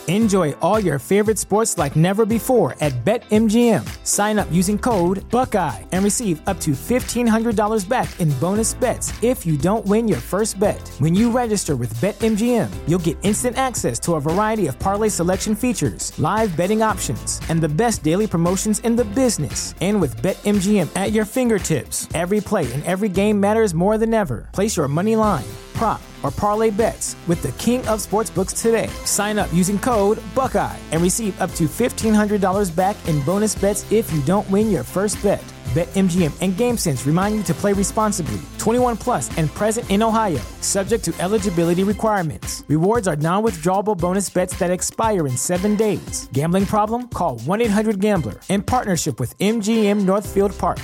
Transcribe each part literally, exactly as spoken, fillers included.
Enjoy all your favorite sports like never before at BetMGM. Sign up using code Buckeye and receive up to fifteen hundred dollars back in bonus bets if you don't win your first bet. When you register with BetMGM, you'll get instant access to a variety of parlay selection features, live betting options, and the best daily promotions in the business. And with BetMGM at your fingertips, every play and every game matters more than ever. Place your money line, prop, or parlay bets with the king of sportsbooks today. Sign up using code Buckeye and receive up to fifteen hundred dollars back in bonus bets if you don't win your first bet. BetMGM and GameSense remind you to play responsibly. twenty-one plus and present in Ohio, subject to eligibility requirements. Rewards are non-withdrawable bonus bets that expire in seven days. Gambling problem? Call one eight hundred gambler in partnership with M G M Northfield Park.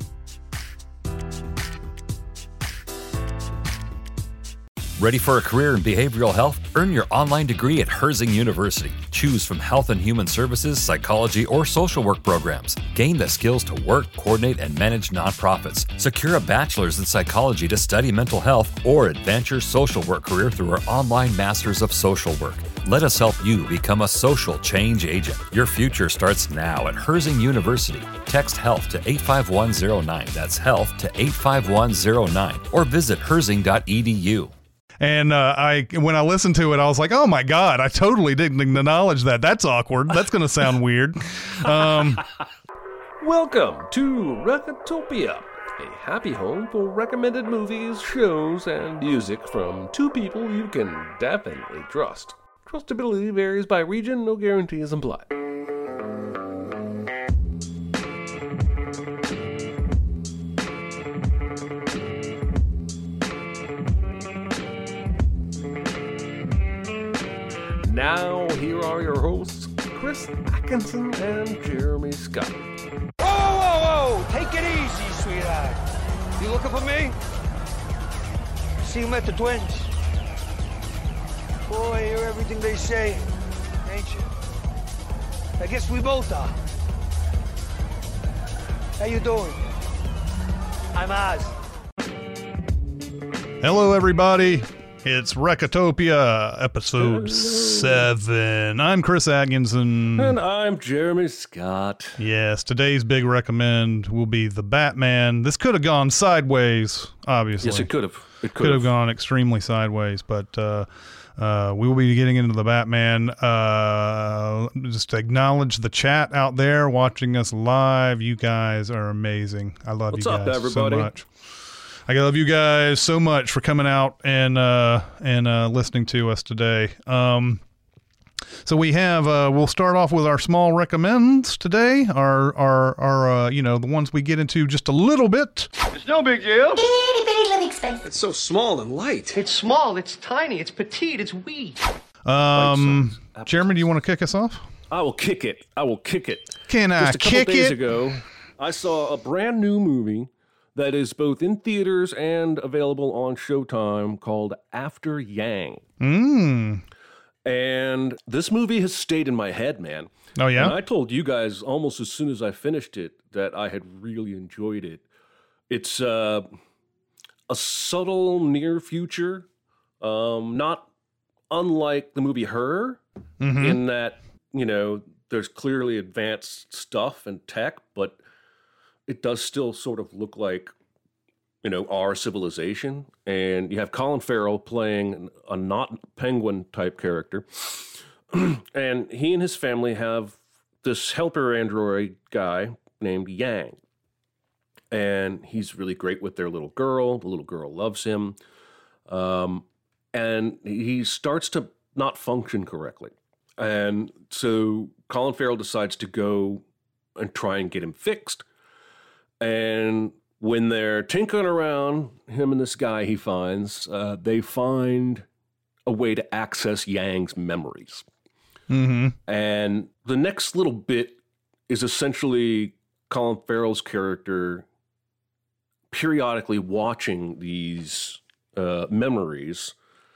Ready for a career in behavioral health? Earn your online degree at Herzing University. Choose from health and human services, psychology, or social work programs. Gain the skills to work, coordinate, and manage nonprofits. Secure a bachelor's in psychology to study mental health or advance your social work career through our online Masters of Social Work. Let us help you become a social change agent. Your future starts now at Herzing University. Text HEALTH to eight five one zero nine. That's HEALTH to eight five one zero nine. Or visit herzing dot e d u. And uh, I, when I listened to it, I was like, "Oh my God! I totally didn't acknowledge that. That's awkward. That's going to sound weird." Um, Welcome to Recotopia, a happy home for recommended movies, shows, and music from two people you can definitely trust. Trustability varies by region. No guarantees implied. Now, here are your hosts, Chris Atkinson and Jeremy Scott. Whoa, whoa, whoa! Take it easy, sweetheart. You looking for me? See him at the Twins. Boy, I hear everything they say, ain't you? I guess we both are. How you doing? I'm Oz. Hello, everybody. It's Recotopia, episode seven. I'm Chris Atkinson. And I'm Jeremy Scott. Yes, today's big recommend will be The Batman. This could have gone sideways, obviously. Yes, it could have. It could have gone extremely sideways, but uh, uh, we will be getting into The Batman. Uh, just to acknowledge the chat out there watching us live. You guys are amazing. I love What's you up, guys everybody? so much. I love you guys so much for coming out and uh, and uh, listening to us today. Um, so we have uh, we'll start off with our small recommends today. Our our our uh, you know, the ones we get into just a little bit. It's no big deal. Itty bitty living space. It's so small and light. It's small, it's tiny, it's petite, it's wee. Um, Jeremy, do you want to kick us off? I will kick it. I will kick it. Can I Just a couple kick days it? ago, I saw a brand new movie that is both in theaters and available on Showtime called After Yang. Mm. And this movie has stayed in my head, man. Oh, yeah? And I told you guys almost as soon as I finished it that I had really enjoyed it. It's uh, a subtle near future, um, not unlike the movie Her, Mm-hmm. in that, you know, there's clearly advanced stuff and tech, but it does still sort of look like, you know, our civilization. And you have Colin Farrell playing a not penguin type character. And he and his family have this helper android guy named Yang. And he's really great with their little girl. The little girl loves him. Um, and he starts to not function correctly. And so Colin Farrell decides to go and try and get him fixed. And when they're tinkering around, him and this guy he finds, uh, they find a way to access Yang's memories. Mm-hmm. And the next little bit is essentially Colin Farrell's character periodically watching these uh, memories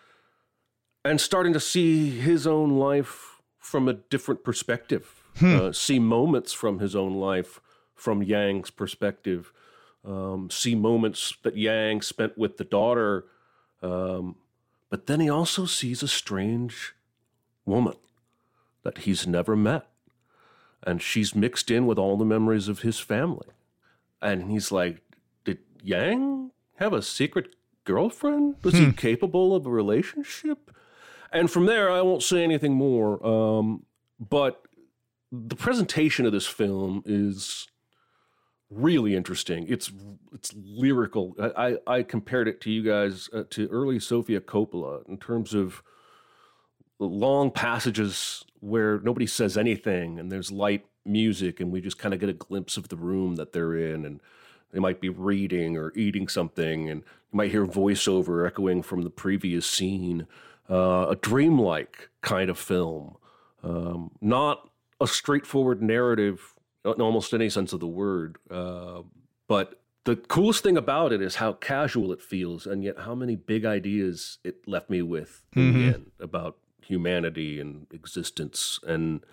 and starting to see his own life from a different perspective, Hmm. uh, see moments from his own life from Yang's perspective, um, see moments that Yang spent with the daughter. Um, but then he also sees a strange woman that he's never met. And she's mixed in with all the memories of his family. And he's like, did Yang have a secret girlfriend? Was hmm. he capable of a relationship? And from there, I won't say anything more. Um, but the presentation of this film is really interesting. It's it's lyrical. I, I, I compared it to you guys, uh, to early Sofia Coppola, in terms of long passages where nobody says anything and there's light music and we just kind of get a glimpse of the room that they're in, and they might be reading or eating something, and you might hear voiceover echoing from the previous scene. Uh, a dreamlike kind of film, um, not a straightforward narrative in almost any sense of the word. Uh, but the coolest thing about it is how casual it feels, and yet how many big ideas it left me with in mm-hmm. the end about humanity and existence. And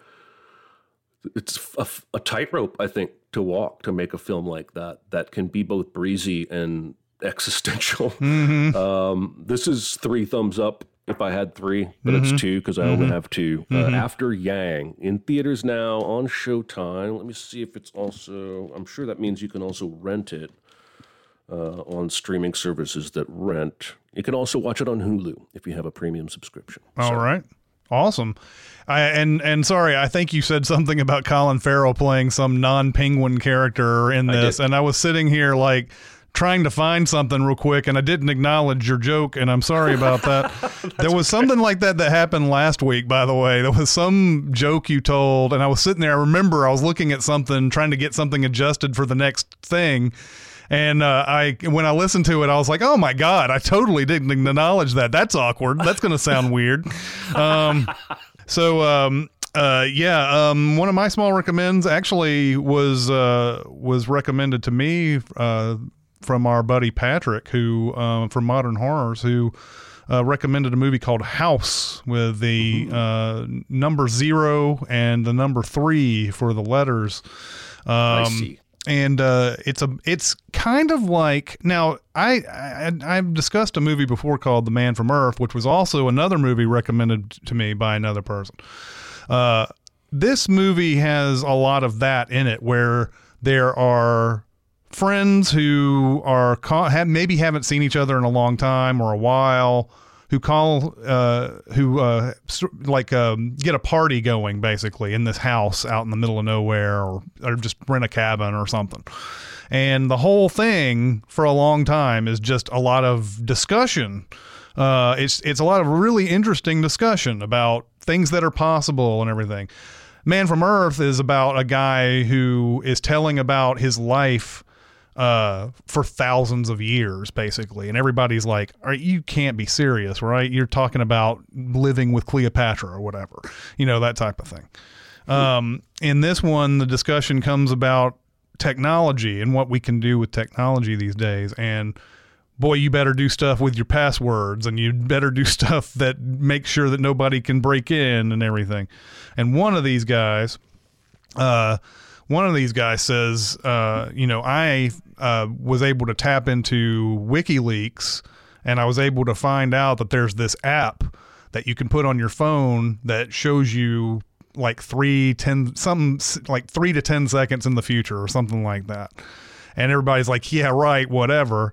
it's a, a tightrope, I think, to walk to make a film like that, that can be both breezy and existential. Mm-hmm. Um, this is three thumbs up if I had three, but mm-hmm. it's two because I mm-hmm. only have two. Mm-hmm. Uh, After Yang, in theaters now, on Showtime. Let me see if it's also, I'm sure that means you can also rent it uh, on streaming services that rent. You can also watch it on Hulu if you have a premium subscription. All so. right. Awesome. I, and, and sorry, I think you said something about Colin Farrell playing some non-penguin character in this. I and I was sitting here like trying to find something real quick, and I didn't acknowledge your joke, and I'm sorry about that. There was something like that that happened last week, by the way. There was some joke you told, and I was sitting there. I remember I was looking at something, trying to get something adjusted for the next thing. And uh, I, when I listened to it, I was like, "Oh my God, I totally didn't acknowledge that. That's awkward. That's going to sound weird." Um, so, um, uh, yeah, um, one of my small recommends actually was uh, was recommended to me uh, from our buddy Patrick, who uh, from Modern Horrors, who uh, recommended a movie called House with the uh, number zero and the number three for the letters. Um, I see. And uh, it's a it's kind of like, now I, I I've discussed a movie before called The Man from Earth, which was also another movie recommended to me by another person. Uh, this movie has a lot of that in it, where there are friends who are have, maybe haven't seen each other in a long time or a while, who call, uh, who uh, like um, get a party going basically in this house out in the middle of nowhere, or, or just rent a cabin or something. And the whole thing for a long time is just a lot of discussion. Uh, it's it's a lot of really interesting discussion about things that are possible and everything. Man from Earth is about a guy who is telling about his life uh, for thousands of years, basically. And everybody's like, "Are you can't be serious, right? You're talking about living with Cleopatra or whatever," you know, that type of thing. Um, in this one, the discussion comes about technology and what we can do with technology these days. And boy, you better do stuff with your passwords, and you better do stuff that makes sure that nobody can break in and everything. And one of these guys, uh, one of these guys says, uh, you know, I uh, was able to tap into WikiLeaks, and I was able to find out that there's this app that you can put on your phone that shows you like three, ten, something like three to ten seconds in the future or something like that. And everybody's like, yeah, right, whatever.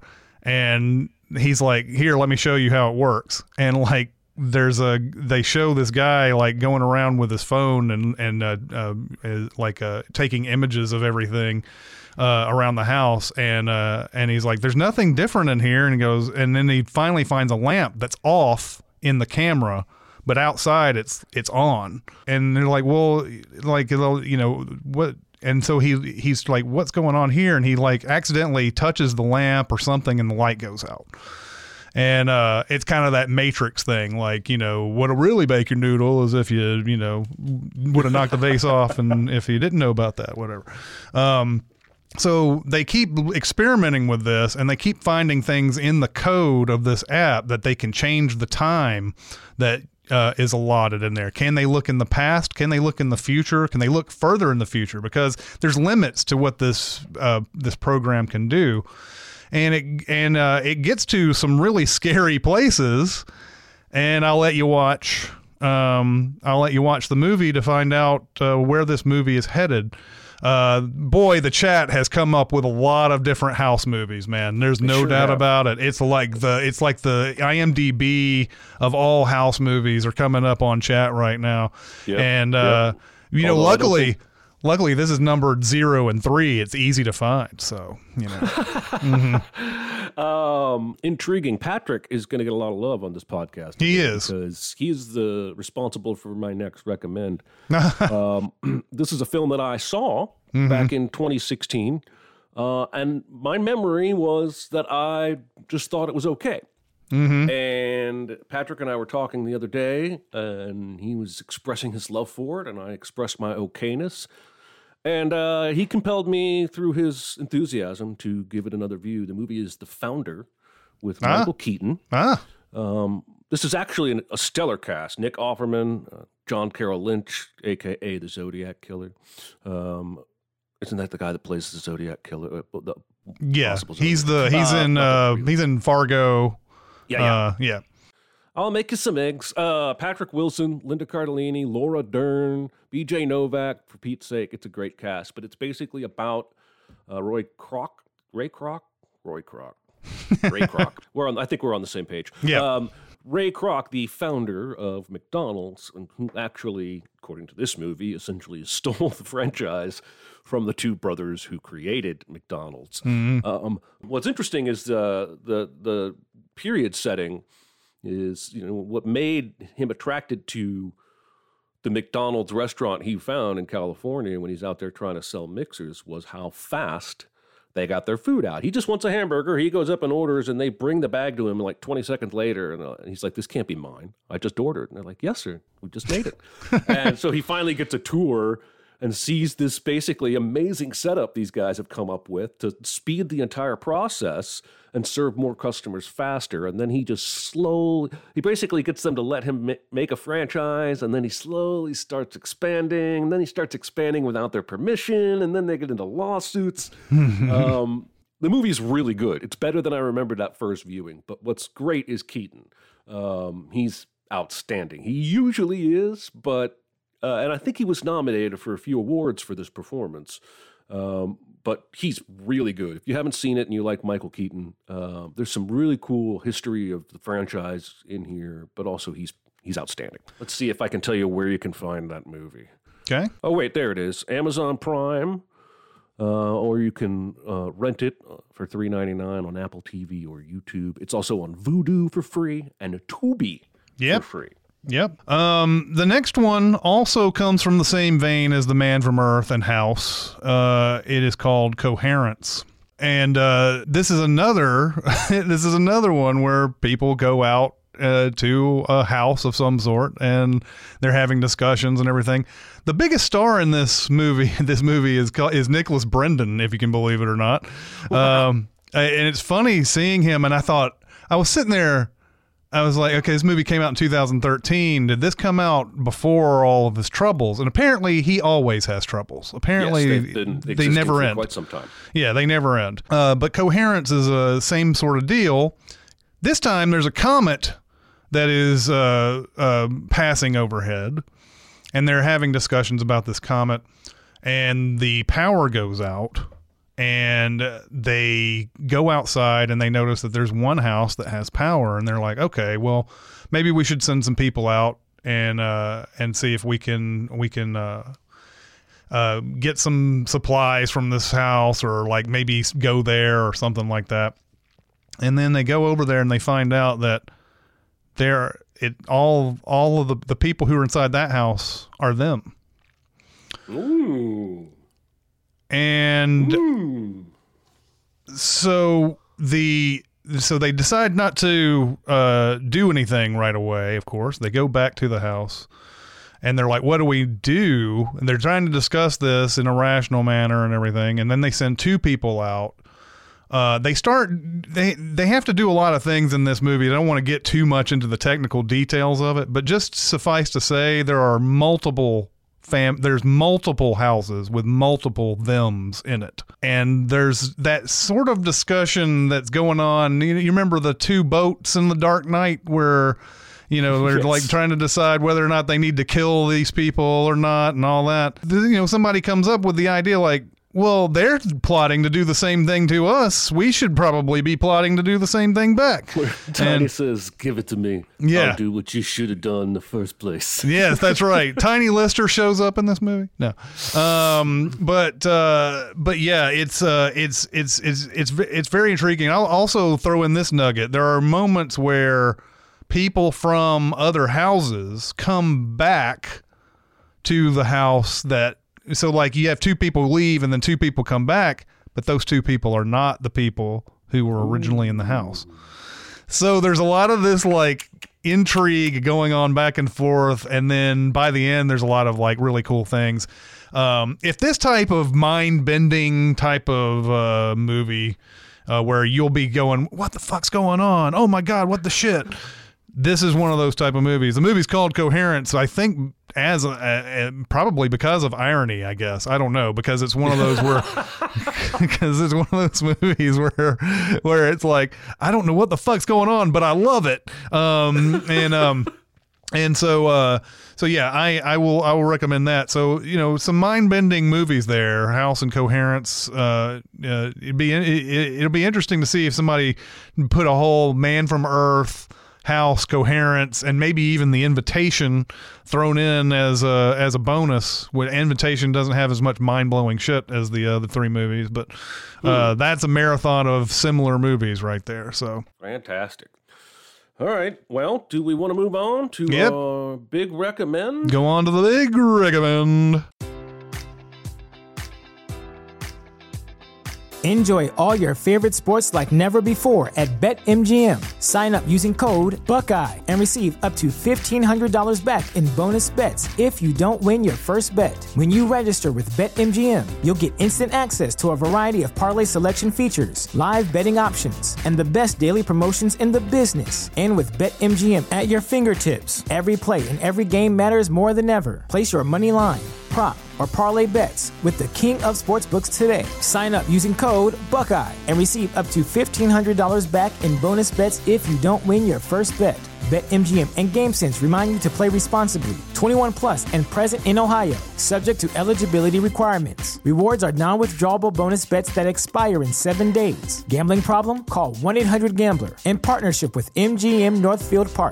And he's like, here, let me show you how it works. And like, there's a, they show this guy like going around with his phone and, and, uh, uh, like, uh, taking images of everything, uh, around the house. And, uh, and he's like, there's nothing different in here. And he goes, and then he finally finds a lamp that's off in the camera, but outside it's, it's on. And they're like, well, like, you know, what? And so he, he's like, what's going on here? And he like accidentally touches the lamp or something and the light goes out. And uh, it's kind of that Matrix thing, like, you know, what'll really bake your noodle is if you, you know, would have knocked the vase off, and if you didn't know about that, whatever. Um, so they keep experimenting with this, and they keep finding things in the code of this app that they can change the time that uh, is allotted in there. Can they look in the past? Can they look in the future? Can they look further in the future? Because there's limits to what this uh, this program can do. And it and uh, it gets to some really scary places, and I'll let you watch Um, I'll let you watch the movie to find out uh, where this movie is headed. Uh, boy, the chat has come up with a lot of different House movies, man. There's no sure doubt have. about it. It's like the it's like the I M D B of all House movies are coming up on chat right now. Yep. And uh, yep. you Although know, luckily. Luckily, this is numbered zero and three. It's easy to find, so you know. mm-hmm. um, intriguing. Patrick is going to get a lot of love on this podcast. He is because he's the responsible for my next recommend. um, this is a film that I saw mm-hmm. back in twenty sixteen, uh, and my memory was that I just thought it was okay. Mm-hmm. And Patrick and I were talking the other day, and he was expressing his love for it, and I expressed my okayness. And uh, he compelled me through his enthusiasm to give it another view. The movie is The Founder with ah. Michael Keaton. Ah. Um, this is actually an, a stellar cast. Nick Offerman, uh, John Carroll Lynch, a k a the Zodiac Killer. Um, isn't that the guy that plays the Zodiac Killer? Uh, the yeah, he's the he's uh, in uh, he's in Fargo. Yeah, yeah. Uh, yeah. I'll make you some eggs. Uh, Patrick Wilson, Linda Cardellini, Laura Dern, B J Novak, for Pete's sake. It's a great cast, but it's basically about uh, Roy Kroc, Ray Kroc, Roy Kroc, Ray Kroc. We're on. I think we're on the same page. Yeah. Um, Ray Kroc, the founder of McDonald's, and who actually, according to this movie, essentially stole the franchise from the two brothers who created McDonald's. Mm-hmm. Um, what's interesting is uh, the the period setting is, you know, what made him attracted to the McDonald's restaurant he found in California when he's out there trying to sell mixers was how fast they got their food out. He just wants a hamburger. He goes up and orders, and they bring the bag to him like twenty seconds later. And, uh, and he's like, this can't be mine. I just ordered. And they're like, yes, sir. We just made it. And so he finally gets a tour and sees this basically amazing setup these guys have come up with to speed the entire process and serve more customers faster. And then he just slowly, he basically gets them to let him ma- make a franchise, and then he slowly starts expanding, and then he starts expanding without their permission, and then they get into lawsuits. um, the movie's really good. It's better than I remembered that first viewing, but what's great is Keaton. Um, he's outstanding. He usually is, but Uh, and I think he was nominated for a few awards for this performance. Um, but he's really good. If you haven't seen it and you like Michael Keaton, uh, there's some really cool history of the franchise in here, but also he's he's outstanding. Let's see if I can tell you where you can find that movie. Okay. Oh, wait, there it is. Amazon Prime, uh, or you can uh, rent it for three ninety-nine on Apple T V or YouTube. It's also on Vudu for free and Tubi yep. for free. Yep. Um, the next one also comes from the same vein as The Man from Earth and House. Uh, it is called Coherence. And uh, this is another this is another one where people go out uh, to a house of some sort, and they're having discussions and everything. The biggest star in this movie this movie is is Nicholas Brendon, if you can believe it or not. Wow. Um, and it's funny seeing him, and I thought, I was sitting there, I was like, okay, this movie came out in two thousand thirteen. Did this come out before all of his troubles? And apparently he always has troubles. Apparently yes, they, they never for end. Quite some time. Yeah, they never end. Uh, but Coherence is a same sort of deal. This time there's a comet that is uh, uh, passing overhead, and they're having discussions about this comet, and the power goes out. And they go outside and they notice that there's one house that has power, and they're like, okay, well, maybe we should send some people out and uh, and see if we can we can uh, uh, get some supplies from this house, or like maybe go there or something like that. And then they go over there and they find out that they're it all all of the, the people who are inside that house are them. Ooh. And Ooh. so the so they decide not to uh, do anything right away. Of course, they go back to the house, and they're like, "What do we do?" And they're trying to discuss this in a rational manner and everything. And then they send two people out. Uh, they start they they have to do a lot of things in this movie. I don't want to get too much into the technical details of it, but just suffice to say, there are multiple. Fam- there's multiple houses with multiple thems in it. And there's that sort of discussion that's going on. You, you remember the two boats in The Dark Knight where You know, they're Yes. like trying to decide whether or not they need to kill these people or not and all that. You know, somebody comes up with the idea like, well, they're plotting to do the same thing to us. We should probably be plotting to do the same thing back. Tiny And- says, give it to me. Yeah. I'll do what you should have done in the first place. Yes, that's right. Tiny Lister shows up in this movie. No, um, but uh, but yeah, it's uh, it's it's it's it's it's very intriguing. I'll also throw in this nugget. There are moments where people from other houses come back to the house that. So like you have two people leave and then two people come back, but those two people are not the people who were originally in the house. So there's a lot of this like intrigue going on back and forth. And then by the end, there's a lot of like really cool things. Um, if this type of mind bending type of uh, movie uh, where you'll be going, what the fuck's going on? Oh my God, what the shit? This is one of those type of movies. The movie's called Coherence. I think as a, a, a, probably because of irony, I guess. I don't know, because it's one of those where because it's one of those movies where where it's like, I don't know what the fuck's going on, but I love it. Um, and um, and so uh, so yeah, I, I will I will recommend that. So you know, some mind bending movies there. House and Coherence. Uh, uh, it'd be it, it'll be interesting to see if somebody put a whole Man from Earth, House, Coherence, and maybe even The Invitation thrown in as a as a bonus. When Invitation doesn't have as much mind blowing shit as the other three movies, but uh, mm. that's a marathon of similar movies right there. So fantastic. All right. Well, do we want to move on to yep. our big recommend? Go on to the big recommend. Enjoy all your favorite sports like never before at BetMGM. Sign up using code Buckeye and receive up to fifteen hundred dollars back in bonus bets if you don't win your first bet. When you register with BetMGM, you'll get instant access to a variety of parlay selection features, live betting options, and the best daily promotions in the business. And with BetMGM at your fingertips, every play and every game matters more than ever. Place your money line, prop, or parlay bets with the king of sportsbooks today. Sign up using code Buckeye and receive up to fifteen hundred dollars back in bonus bets if you don't win your first bet. BetMGM and GameSense remind you to play responsibly. twenty-one plus and present in Ohio, subject to eligibility requirements. Rewards are non-withdrawable bonus bets that expire in seven days. Gambling problem? Call one eight hundred gambler in partnership with M G M Northfield Park.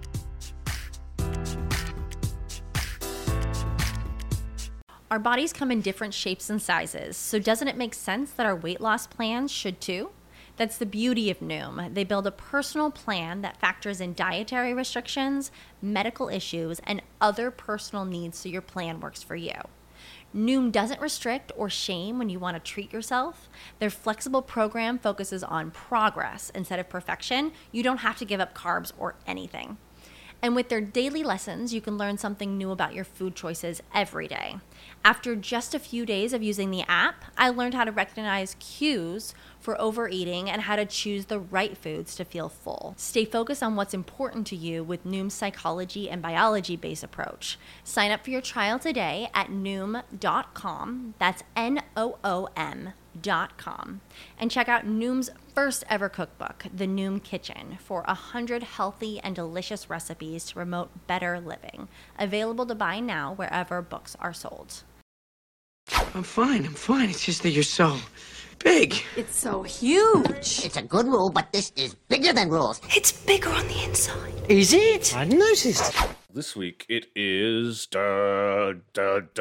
Our bodies come in different shapes and sizes, so doesn't it make sense that our weight loss plans should too? That's the beauty of Noom. They build a personal plan that factors in dietary restrictions, medical issues, and other personal needs so your plan works for you. Noom doesn't restrict or shame when you want to treat yourself. Their flexible program focuses on progress instead of perfection. You don't have to give up carbs or anything. And with their daily lessons, you can learn something new about your food choices every day. After just a few days of using the app, I learned how to recognize cues for overeating and how to choose the right foods to feel full. Stay focused on what's important to you with Noom's psychology and biology-based approach. Sign up for your trial today at noom dot com. That's N O O M dot com. And check out Noom's first ever cookbook, The Noom Kitchen, for one hundred healthy and delicious recipes to promote better living. Available to buy now wherever books are sold. I'm fine, I'm fine. It's just that you're so big. It's so huge. It's a good rule, but this is bigger than rules. It's bigger on the inside. Is it? I noticed. This week it is da, da, da,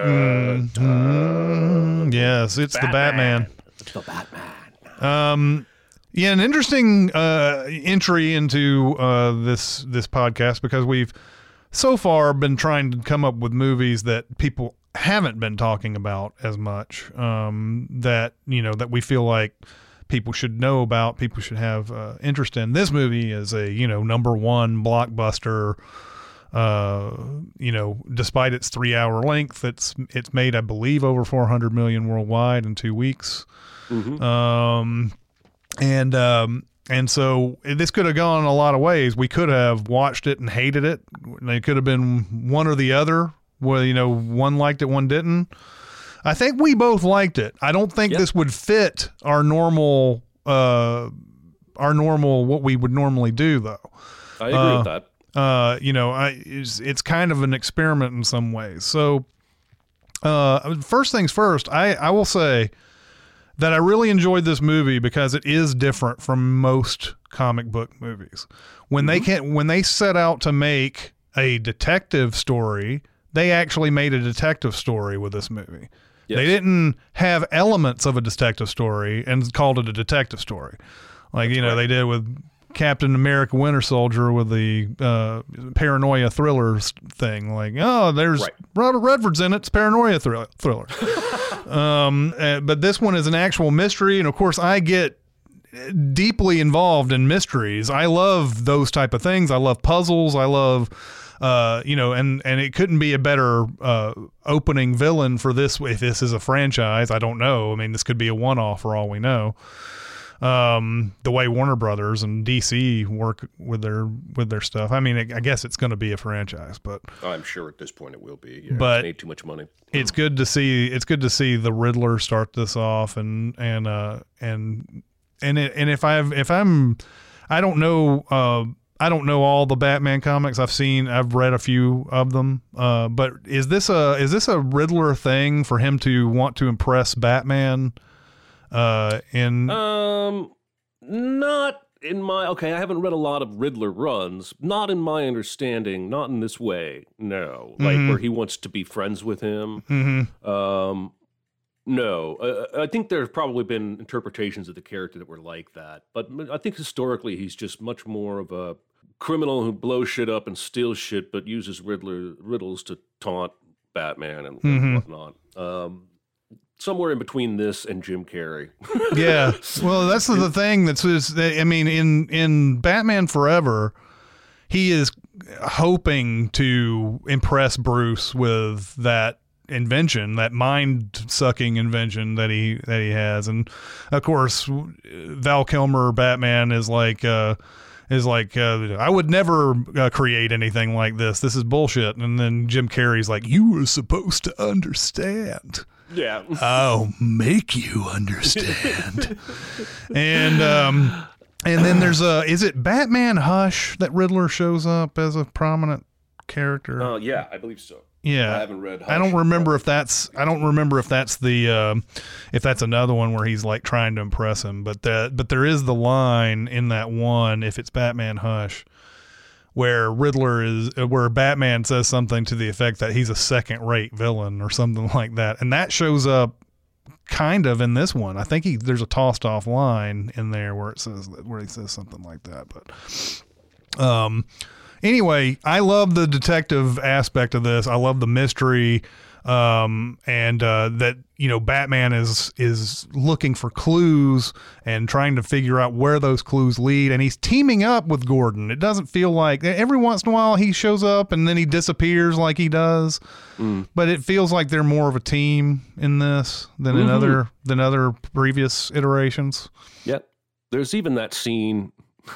mm-hmm. da, yes, it's Batman. the Batman. The Batman. Um, yeah, an interesting uh, entry into uh, this this podcast because we've so far been trying to come up with movies that people haven't been talking about as much, um, that, you know, that we feel like people should know about, people should have uh, interest in. This movie is a, you know, number one blockbuster, uh, you know, despite its three hour length, it's, it's made, I believe, over four hundred million worldwide in two weeks. Mm-hmm. Um, and, um, and so this could have gone a lot of ways. We could have watched it and hated it. It could have been one or the other. Well, you know, one liked it, one didn't. I think we both liked it. I don't think yep. this would fit our normal, uh, our normal, what we would normally do, though. I agree uh, with that. Uh, you know, I, it's, it's kind of an experiment in some ways. So, uh, first things first, I, I will say that I really enjoyed this movie because it is different from most comic book movies. When mm-hmm. they can, when they set out to make a detective story, they actually made a detective story with this movie. Yes. They didn't have elements of a detective story and called it a detective story. Like, That's you know, right. they did with Captain America Winter Soldier with the uh, paranoia thriller thing. Like, oh, there's right. Robert Redford's in it. It's paranoia thriller. thriller. um, uh, but this one is an actual mystery. And of course, I get deeply involved in mysteries. I love those type of things. I love puzzles. I love, uh, you know, and, and it couldn't be a better uh, opening villain for this. If this is a franchise, I don't know. I mean, this could be a one-off for all we know. Um, the way Warner Brothers and D C work with their with their stuff. I mean, I guess it's going to be a franchise, but I'm sure at this point it will be. Yeah, but it's made too much money. It's good to see. It's good to see the Riddler start this off, and and uh and and it, and if I've if I'm, I don't know. Uh, I don't know all the Batman comics. I've seen. I've read a few of them. Uh, but is this a is this a Riddler thing for him to want to impress Batman? Uh, in um, not in my okay. I haven't read a lot of Riddler runs. Not in my understanding. Not in this way. No, like mm-hmm. where he wants to be friends with him. Mm-hmm. Um, no. Uh, I think there's probably been interpretations of the character that were like that, but I think historically he's just much more of a criminal who blows shit up and steals shit, but uses Riddler riddles to taunt Batman and, mm-hmm. and whatnot. Um. Somewhere in between this and Jim Carrey. Yeah. Well, that's the thing. That's, is, I mean, in, in Batman Forever, he is hoping to impress Bruce with that invention, that mind sucking invention that he, that he has. And of course, Val Kilmer Batman is like, uh, is like, uh, I would never uh, create anything like this. This is bullshit. And then Jim Carrey's like, you were supposed to understand. Yeah. I'll make you understand. and um and then there's a is it Batman Hush that Riddler shows up as a prominent character? Oh uh, yeah, I believe so. Yeah. I haven't read Hush. I don't remember if that's I don't remember if that's the uh, if that's another one where he's like trying to impress him, but that but there is the line in that one, if it's Batman Hush, where Riddler is, where Batman says something to the effect that he's a second-rate villain or something like that, and that shows up kind of in this one. I think he there's a tossed-off line in there where it says where he says something like that. But um, anyway, I love the detective aspect of this. I love the mystery, um, and uh, that you know Batman is is looking for clues and trying to figure out where those clues lead, and he's teaming up with Gordon. It doesn't feel like every once in a while he shows up and then he disappears like he does, mm. but it feels like they're more of a team in this than mm-hmm. in other than other previous iterations. Yep. There's even that scene.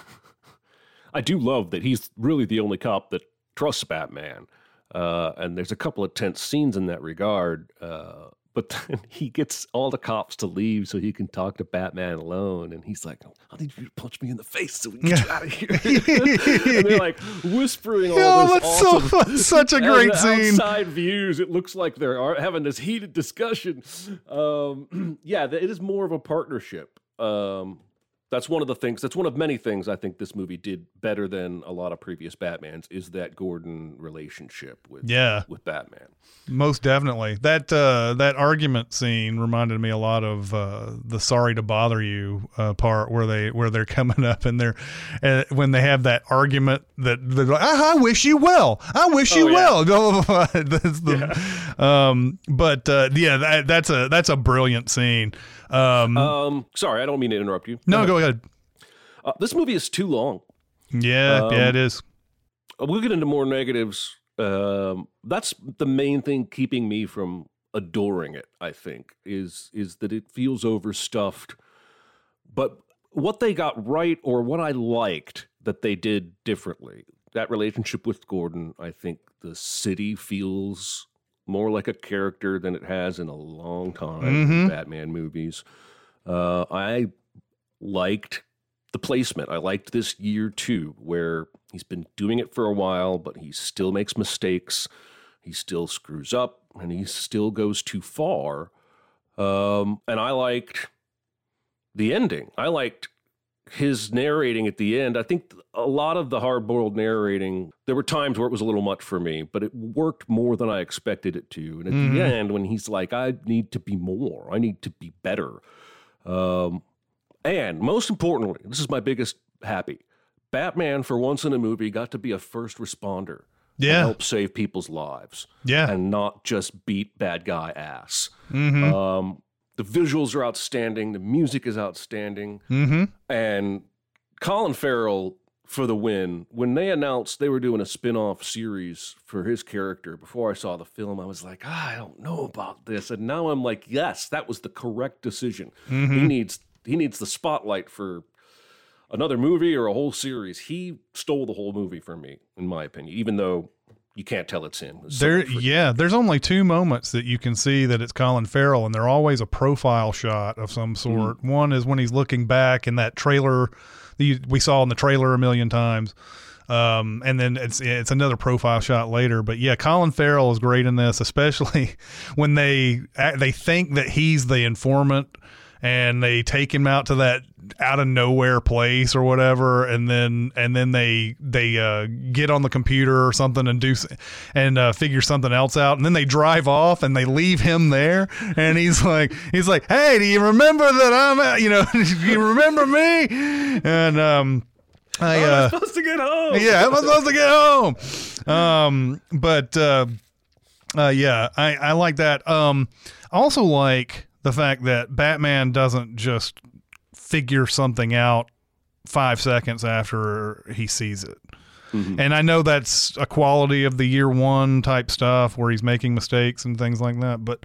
I do love that he's really the only cop that trusts Batman. Uh, and there's a couple of tense scenes in that regard. Uh, but then he gets all the cops to leave so he can talk to Batman alone. And he's like, I need you to punch me in the face so we can get you out of here. And they're like whispering all Yo, this that's awesome. So, that's such a great scene. Outside views, it looks like they're having this heated discussion. Um, yeah, it is more of a partnership. Um, That's one of the things, that's one of many things I think this movie did better than a lot of previous Batmans, is that Gordon relationship with yeah. with Batman. Most definitely. That uh, that argument scene reminded me a lot of uh, the "Sorry to Bother You" uh, part where they where they're coming up and they're uh, when they have that argument that they're like, I, I wish you well, I wish you oh, well. That's the, yeah. Um, but uh, yeah, that, that's a that's a brilliant scene. Um, um, sorry, I don't mean to interrupt you. No, go ahead. Uh, this movie is too long. Yeah, um, yeah, it is. We'll get into more negatives. Um, that's the main thing keeping me from adoring it, I think, is is that it feels overstuffed. But what they got right, or what I liked that they did differently, that relationship with Gordon, I think the city feels more like a character than it has in a long time mm-hmm. in Batman movies. Uh, I liked the placement. I liked this year too, where he's been doing it for a while, but he still makes mistakes. He still screws up, and he still goes too far. Um, and I liked the ending. I liked his narrating at the end. I think a lot of the hard-boiled narrating, there were times where it was a little much for me, but it worked more than I expected it to. And at mm-hmm. the end, when he's like, I need to be more, I need to be better. Um, and most importantly, this is my biggest happy, Batman, for once in a movie, got to be a first responder. Yeah. Help save people's lives. Yeah. And not just beat bad guy ass. Mm-hmm. Um, the visuals are outstanding. The music is outstanding. Mm-hmm. And Colin Farrell for the win. When they announced they were doing a spin-off series for his character, before I saw the film, I was like, ah, I don't know about this. And now I'm like, yes, that was the correct decision. Mm-hmm. He needs he needs the spotlight for another movie or a whole series. He stole the whole movie from me, in my opinion, even though you can't tell it's him. It's there, yeah, there's only two moments that you can see that it's Colin Farrell, and they're always a profile shot of some sort. Mm. One is when he's looking back in that trailer that we saw in the trailer a million times. Um, and then it's it's another profile shot later. But yeah, Colin Farrell is great in this, especially when they they think that he's the informant, and they take him out to that out of nowhere place or whatever, and then and then they they uh, get on the computer or something and do and uh, figure something else out, and then they drive off and they leave him there, and he's like he's like, hey, do you remember that I'm you know do you remember me? And um. I, uh, I'm supposed to get home. Yeah, I'm supposed to get home. Um, but uh, uh, yeah, I, I like that. Um, I also like the fact that Batman doesn't just figure something out five seconds after he sees it. Mm-hmm. And I know that's a quality of the year one type stuff where he's making mistakes and things like that, but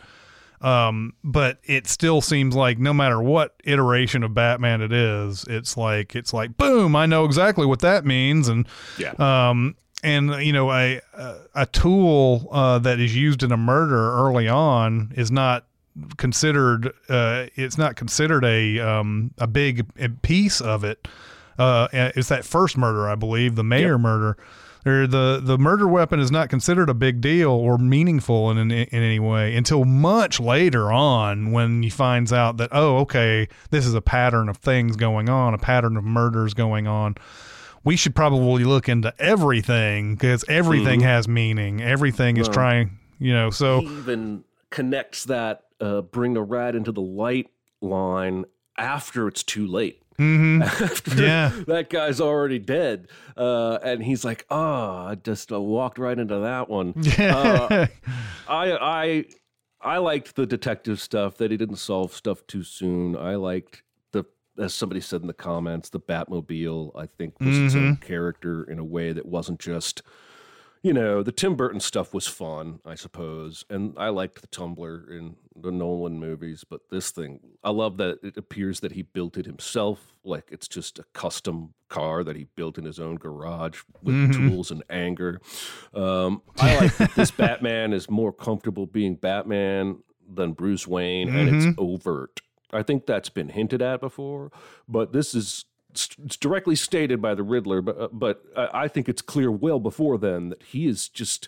Um, but it still seems like no matter what iteration of Batman it is, it's like, it's like, boom, I know exactly what that means. And, yeah. um, and you know, a, a tool, uh, that is used in a murder early on is not considered, uh, it's not considered a, um, a big piece of it. Uh, it's that first murder, I believe, the mayor yep. murder. Or the, the murder weapon is not considered a big deal or meaningful in, in in any way until much later on, when he finds out that, oh, okay, this is a pattern of things going on, a pattern of murders going on. We should probably look into everything, because everything mm-hmm. has meaning. Everything is well, trying, you know, so. He even connects that uh, bring a rat into the light line after it's too late. Mm-hmm. After yeah, that guy's already dead, uh, and he's like, "Oh, I just uh, walked right into that one." uh, I I I liked the detective stuff, that he didn't solve stuff too soon. I liked the, as somebody said in the comments, the Batmobile, I think, was mm-hmm. its own character in a way that wasn't just, you know, the Tim Burton stuff was fun, I suppose, and I liked the Tumbler in the Nolan movies, but this thing, I love that it appears that he built it himself, like it's just a custom car that he built in his own garage with mm-hmm. tools and anger. Um, I like that this Batman is more comfortable being Batman than Bruce Wayne, mm-hmm. and it's overt. I think that's been hinted at before, but this is it's directly stated by the Riddler, but uh, but I think it's clear well before then that he is just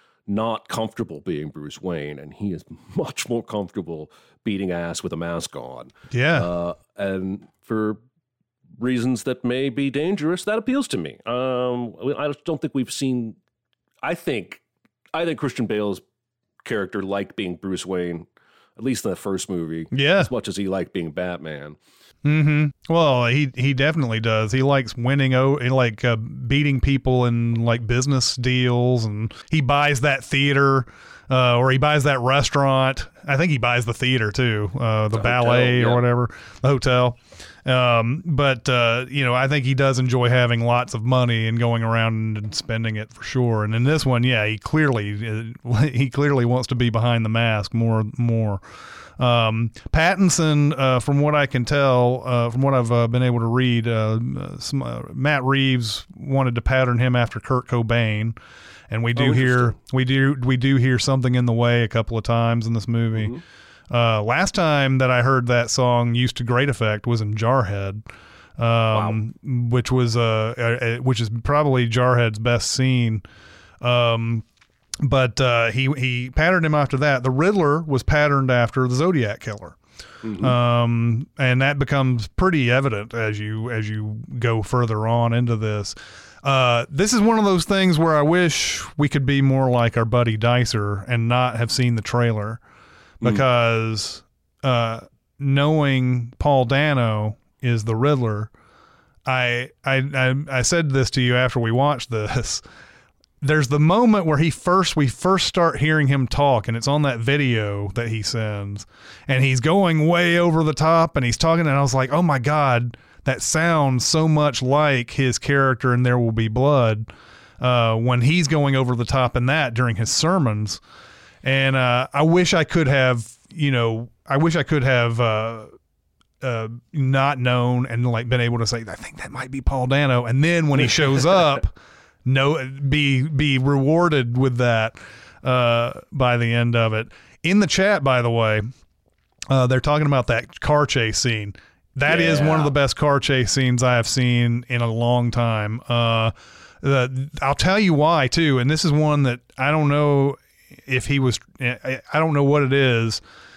not comfortable being Bruce Wayne, and he is much more comfortable beating ass with a mask on. Yeah. Uh, and for reasons that may be dangerous, that appeals to me. Um, I just don't think we've seen, I think, I think Christian Bale's character liked being Bruce Wayne, at least in the first movie, yeah. as much as he liked being Batman. Mm-hmm. Well, he he definitely does. He likes winning, oh, like uh, beating people in like business deals, and he buys that theater, uh, or he buys that restaurant. I think he buys the theater too, uh, the, the ballet hotel, yeah. or whatever, the hotel. Um, but uh, you know, I think he does enjoy having lots of money and going around and spending it for sure. And in this one, yeah, he clearly uh, he clearly wants to be behind the mask more more. Um, Pattinson, uh, from what I can tell, uh, from what I've uh, been able to read, uh, some, uh, Matt Reeves wanted to pattern him after Kurt Cobain, and we do oh, hear we do we do hear Something in the Way a couple of times in this movie. Mm-hmm. Uh, last time that I heard that song used to great effect was in Jarhead. um, wow. which was uh, uh, which is probably Jarhead's best scene. Um, but uh, he he patterned him after that. The Riddler was patterned after the Zodiac Killer. Mm-hmm. Um, and that becomes pretty evident as you as you go further on into this. Uh, this is one of those things where I wish we could be more like our buddy Dicer and not have seen the trailer, because mm. uh, knowing Paul Dano is the Riddler, I, I I I said this to you after we watched this. There's the moment where he first we first start hearing him talk, and it's on that video that he sends, and he's going way over the top, and he's talking, and I was like, oh my God, that sounds so much like his character in There Will Be Blood, uh, when he's going over the top in that during his sermons. And uh, I wish I could have, you know, I wish I could have uh, uh, not known and like been able to say, I think that might be Paul Dano. And then when he shows up, no, be be rewarded with that uh, by the end of it. In the chat, by the way, uh, they're talking about that car chase scene. That yeah. is one of the best car chase scenes I have seen in a long time. Uh, the, I'll tell you why too, and this is one that I don't know if he was. I don't know what it is,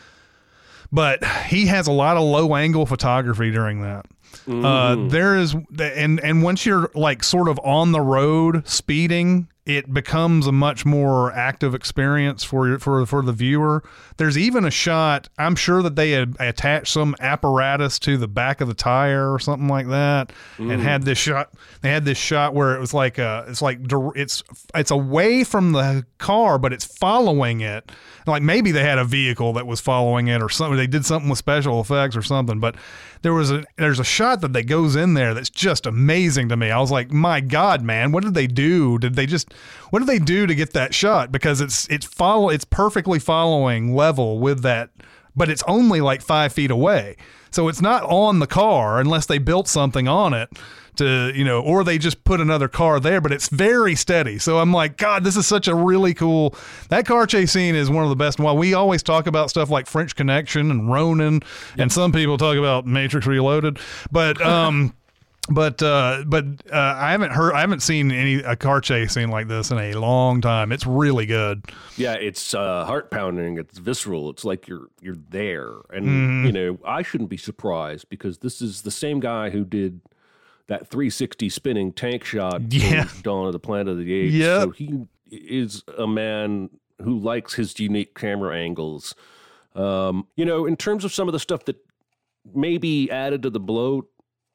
but he has a lot of low angle photography during that. Mm. Uh, there is, and and once you're like sort of on the road speeding, it becomes a much more active experience for for for the viewer. There's even a shot, I'm sure that they had attached some apparatus to the back of the tire or something like that, mm. and had this shot. They had this shot where it was like a, it's like it's it's away from the car, but it's following it. Like maybe they had a vehicle that was following it or something. They did something with special effects or something, but there was a there's a shot that they goes in there that's just amazing to me. I was like, my God, man, what did they do? Did they just what did they do to get that shot? Because it's it's follow it's perfectly following level with that, but it's only like five feet away, so it's not on the car unless they built something on it to, you know, or they just put another car there, but it's very steady. So I'm like, God, this is such a really cool, that car chase scene is one of the best. While we always talk about stuff like French Connection and Ronin, yep. and some people talk about Matrix Reloaded, but, um, but, uh, but, uh, I haven't heard, I haven't seen any, a car chase scene like this in a long time. It's really good. Yeah. It's, uh, heart pounding. It's visceral. It's like you're, you're there. And, mm. you know, I shouldn't be surprised because this is the same guy who did that three sixty spinning tank shot yeah. in Dawn of the Planet of the Apes. Yep. So he is a man who likes his unique camera angles. Um, you know, in terms of some of the stuff that maybe added to the bloat,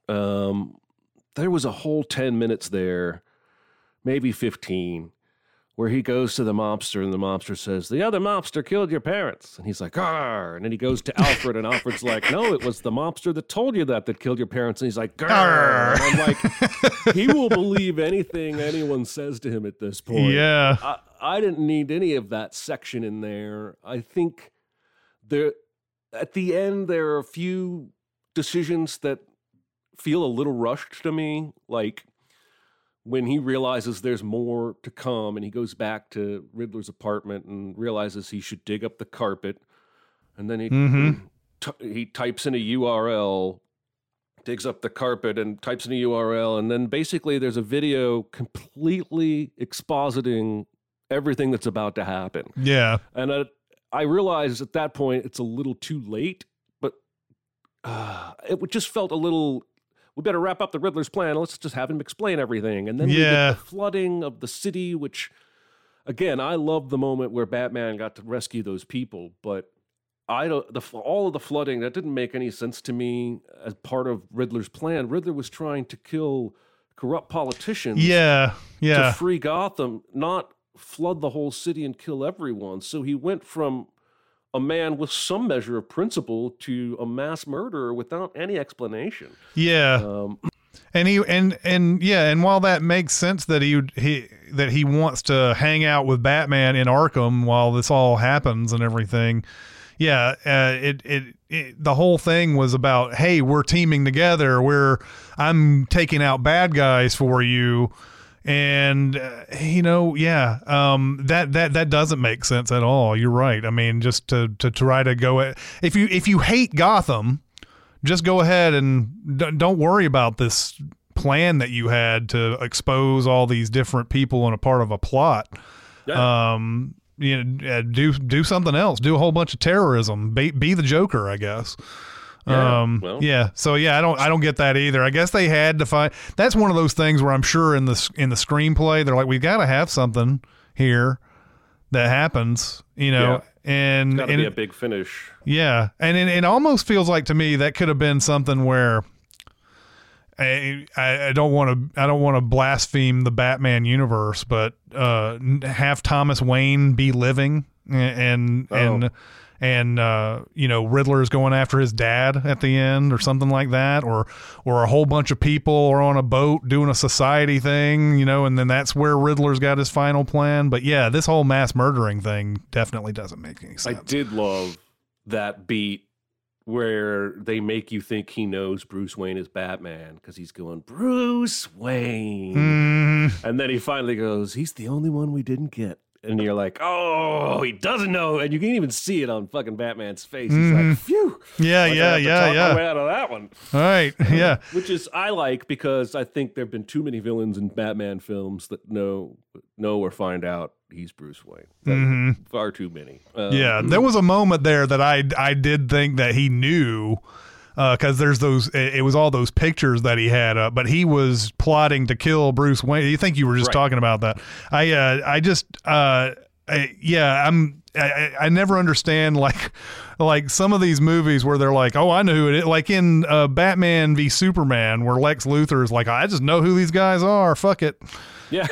um, there was a whole ten minutes there, maybe fifteen, where he goes to the mobster and the mobster says, the other mobster killed your parents. And he's like, arr. And then he goes to Alfred and Alfred's like, no, it was the mobster that told you that, that killed your parents. And he's like, arr. And I'm like, he will believe anything anyone says to him at this point. Yeah. I, I didn't need any of that section in there. I think there, at the end, there are a few decisions that feel a little rushed to me. Like, when he realizes there's more to come and he goes back to Riddler's apartment and realizes he should dig up the carpet, and then he mm-hmm. t- he types in a U R L, digs up the carpet and types in a U R L, and then basically there's a video completely expositing everything that's about to happen. Yeah. And I, I realized at that point it's a little too late, but uh, it just felt a little... we better wrap up the Riddler's plan. Let's just have him explain everything. And then yeah. we get the flooding of the city, which, again, I love the moment where Batman got to rescue those people. But I don't, the, all of the flooding, that didn't make any sense to me as part of Riddler's plan. Riddler was trying to kill corrupt politicians yeah, yeah. to free Gotham, not flood the whole city and kill everyone. So he went from a man with some measure of principle to a mass murderer without any explanation. Yeah. Um, and he, and, and yeah. And while that makes sense that he, he, that he wants to hang out with Batman in Arkham while this all happens and everything. Yeah. Uh, it, it, it, the whole thing was about, hey, we're teaming together. We're, I'm taking out bad guys for you. And, uh, you know, yeah, um, that, that, that doesn't make sense at all. You're right. I mean, just to, to try to go at, if you, if you hate Gotham, just go ahead and d- don't worry about this plan that you had to expose all these different people in a part of a plot. Yeah. Um, you know, do do something else. Do a whole bunch of terrorism. Be, be the Joker, I guess. Yeah, um, well. yeah. So yeah, I don't I don't get that either. I guess they had to find. That's one of those things where I'm sure in the in the screenplay they're like, we've got to have something here that happens. You know. Yeah. And, it's gotta and be a big finish. Yeah, and it, it almost feels like to me that could have been something where I I, I don't want to I don't want to blaspheme the Batman universe, but uh, have Thomas Wayne be living and Oh. and and uh, you know, Riddler's going after his dad at the end or something like that, or or a whole bunch of people are on a boat doing a society thing, you know, and then that's where Riddler's got his final plan. But yeah, this whole mass murdering thing definitely doesn't make any sense. I did love that beat where they make you think he knows Bruce Wayne is Batman because he's going, Bruce Wayne. Mm. And then he finally goes, he's the only one we didn't get. And you're like, oh, he doesn't know. And you can even see it on fucking Batman's face. He's Mhm. like, phew. Yeah, Like, I yeah, have to yeah, talk yeah. my way out of that one. All right, yeah. Which is, I like, because I think there have been too many villains in Batman films that know, know or find out he's Bruce Wayne. Like, Mhm. Far too many. Um, Yeah, there was a moment there that I I did think that he knew, because there's those it, it was all those pictures that he had up, but he was plotting to kill Bruce Wayne. You think you were just Right. talking about that? I uh, I just uh, I, yeah I'm I, I I never understand like like some of these movies where they're like, oh, I know who it is, like in uh, Batman v Superman where Lex Luthor is like, I just know who these guys are. Fuck it. Yeah.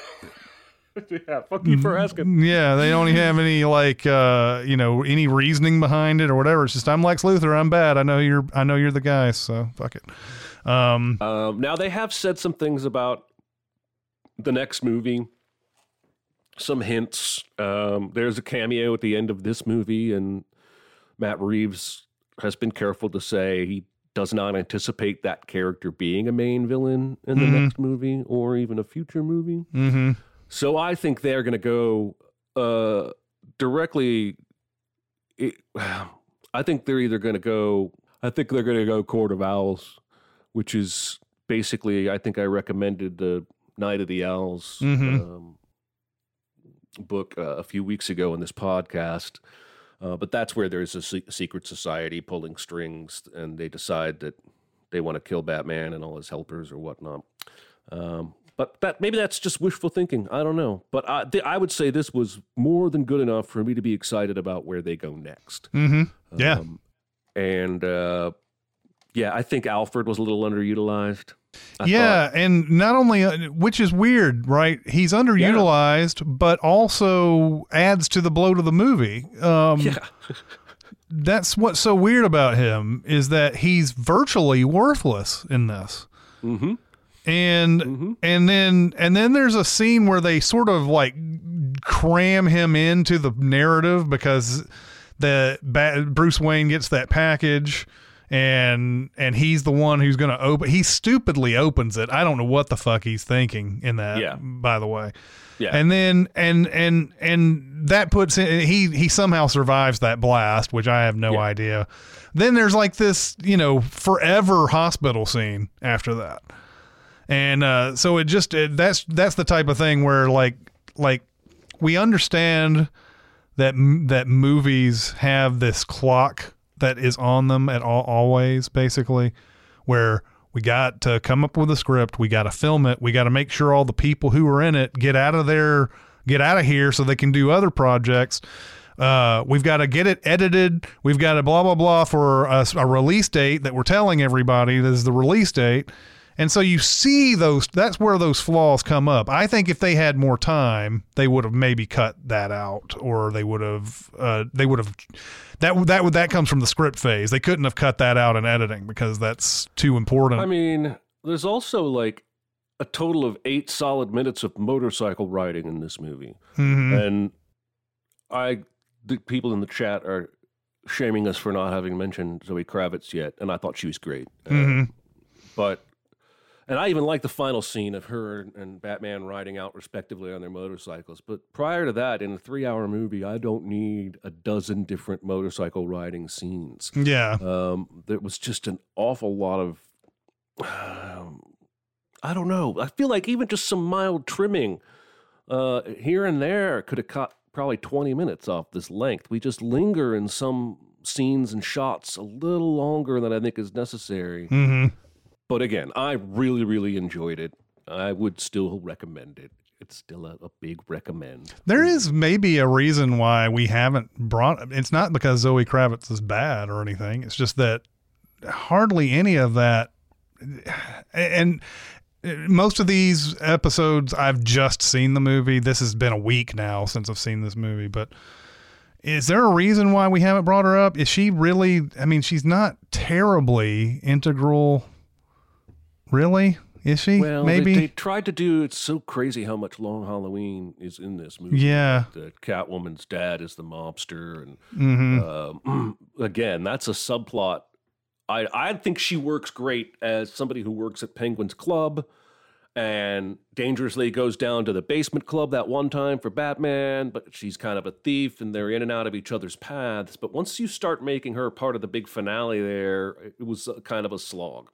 Yeah, fuck you for asking. Yeah, they don't even have any like uh, you know, any reasoning behind it or whatever. It's just I'm Lex Luthor. I'm bad. I know you're. I know you're the guy. So fuck it. Um, um, now they have said some things about the next movie. Some hints. Um, there's a cameo at the end of this movie, and Matt Reeves has been careful to say he does not anticipate that character being a main villain in the Mhm. next movie or even a future movie. mm-hmm. So I think they're going to go uh, directly. It, I think they're either going to go. I think they're going to go Court of Owls, which is basically. I think I recommended the Night of the Owls Mhm. um, book uh, a few weeks ago in this podcast. Uh, but that's where there's a se- secret society pulling strings, and they decide that they want to kill Batman and all his helpers or whatnot. Um, But that maybe that's just wishful thinking. I don't know. But I, th- I would say this was more than good enough for me to be excited about where they go next. Mm-hmm. Yeah. Um, and uh, yeah, I think Alfred was a little underutilized. I yeah, and not only, uh, which is weird, right? He's underutilized, but also adds to the blow to the movie. Um, Yeah. That's what's so weird about him is that he's virtually worthless in this. Mm-hmm. And Mm-hmm. and then and then there's a scene where they sort of like cram him into the narrative because the ba- Bruce Wayne gets that package and and he's the one who's going to open. He stupidly opens it. I don't know what the fuck he's thinking in that. Yeah. By the way. Yeah. And then and and and that puts in, he he somehow survives that blast, which I have no Yeah. idea. Then there's like this, you know, forever hospital scene after that. And uh, so it just it, that's that's the type of thing where like like we understand that that movies have this clock that is on them at all always basically, where we got to come up with a script, we got to film it, we got to make sure all the people who are in it get out of there, get out of here so they can do other projects. Uh, we've got to get it edited. We've got to blah blah blah for a, a release date that we're telling everybody this is the release date. And so you see those, that's where those flaws come up. I think if they had more time, they would have maybe cut that out, or they would have, uh, they would have, that, that, that comes from the script phase. They couldn't have cut that out in editing because that's too important. I mean, there's also like a total of eight solid minutes of motorcycle riding in this movie. Mm-hmm. And I, the people in the chat are shaming us for not having mentioned Zoe Kravitz yet. And I thought she was great. Uh, Mm-hmm. but, And I even like the final scene of her and Batman riding out respectively on their motorcycles. But prior to that, in a three-hour movie, I don't need a dozen different motorcycle riding scenes. Yeah. Um, there was just an awful lot of, um, I don't know. I feel like even just some mild trimming uh, here and there could have cut probably twenty minutes off this length. We just linger in some scenes and shots a little longer than I think is necessary. Mm-hmm. But again, I really, really enjoyed it. I would still recommend it. It's still a, a big recommend. There is maybe a reason why we haven't brought, it's not because Zoe Kravitz is bad or anything. It's just that hardly any of that. And most of these episodes, I've just seen the movie. This has been a week now since I've seen this movie, but is there a reason why we haven't brought her up? Is she really, I mean, she's not terribly integral. Really? Is she? Well, maybe they, they tried to do. It's so crazy how much Long Halloween is in this movie. Yeah, the Catwoman's dad is the mobster, and mm-hmm. um, again, that's a subplot. I I think she works great as somebody who works at Penguin's Club, and dangerously goes down to the basement club that one time for Batman. But she's kind of a thief, and they're in and out of each other's paths. But once you start making her part of the big finale, there, it was a, kind of a slog.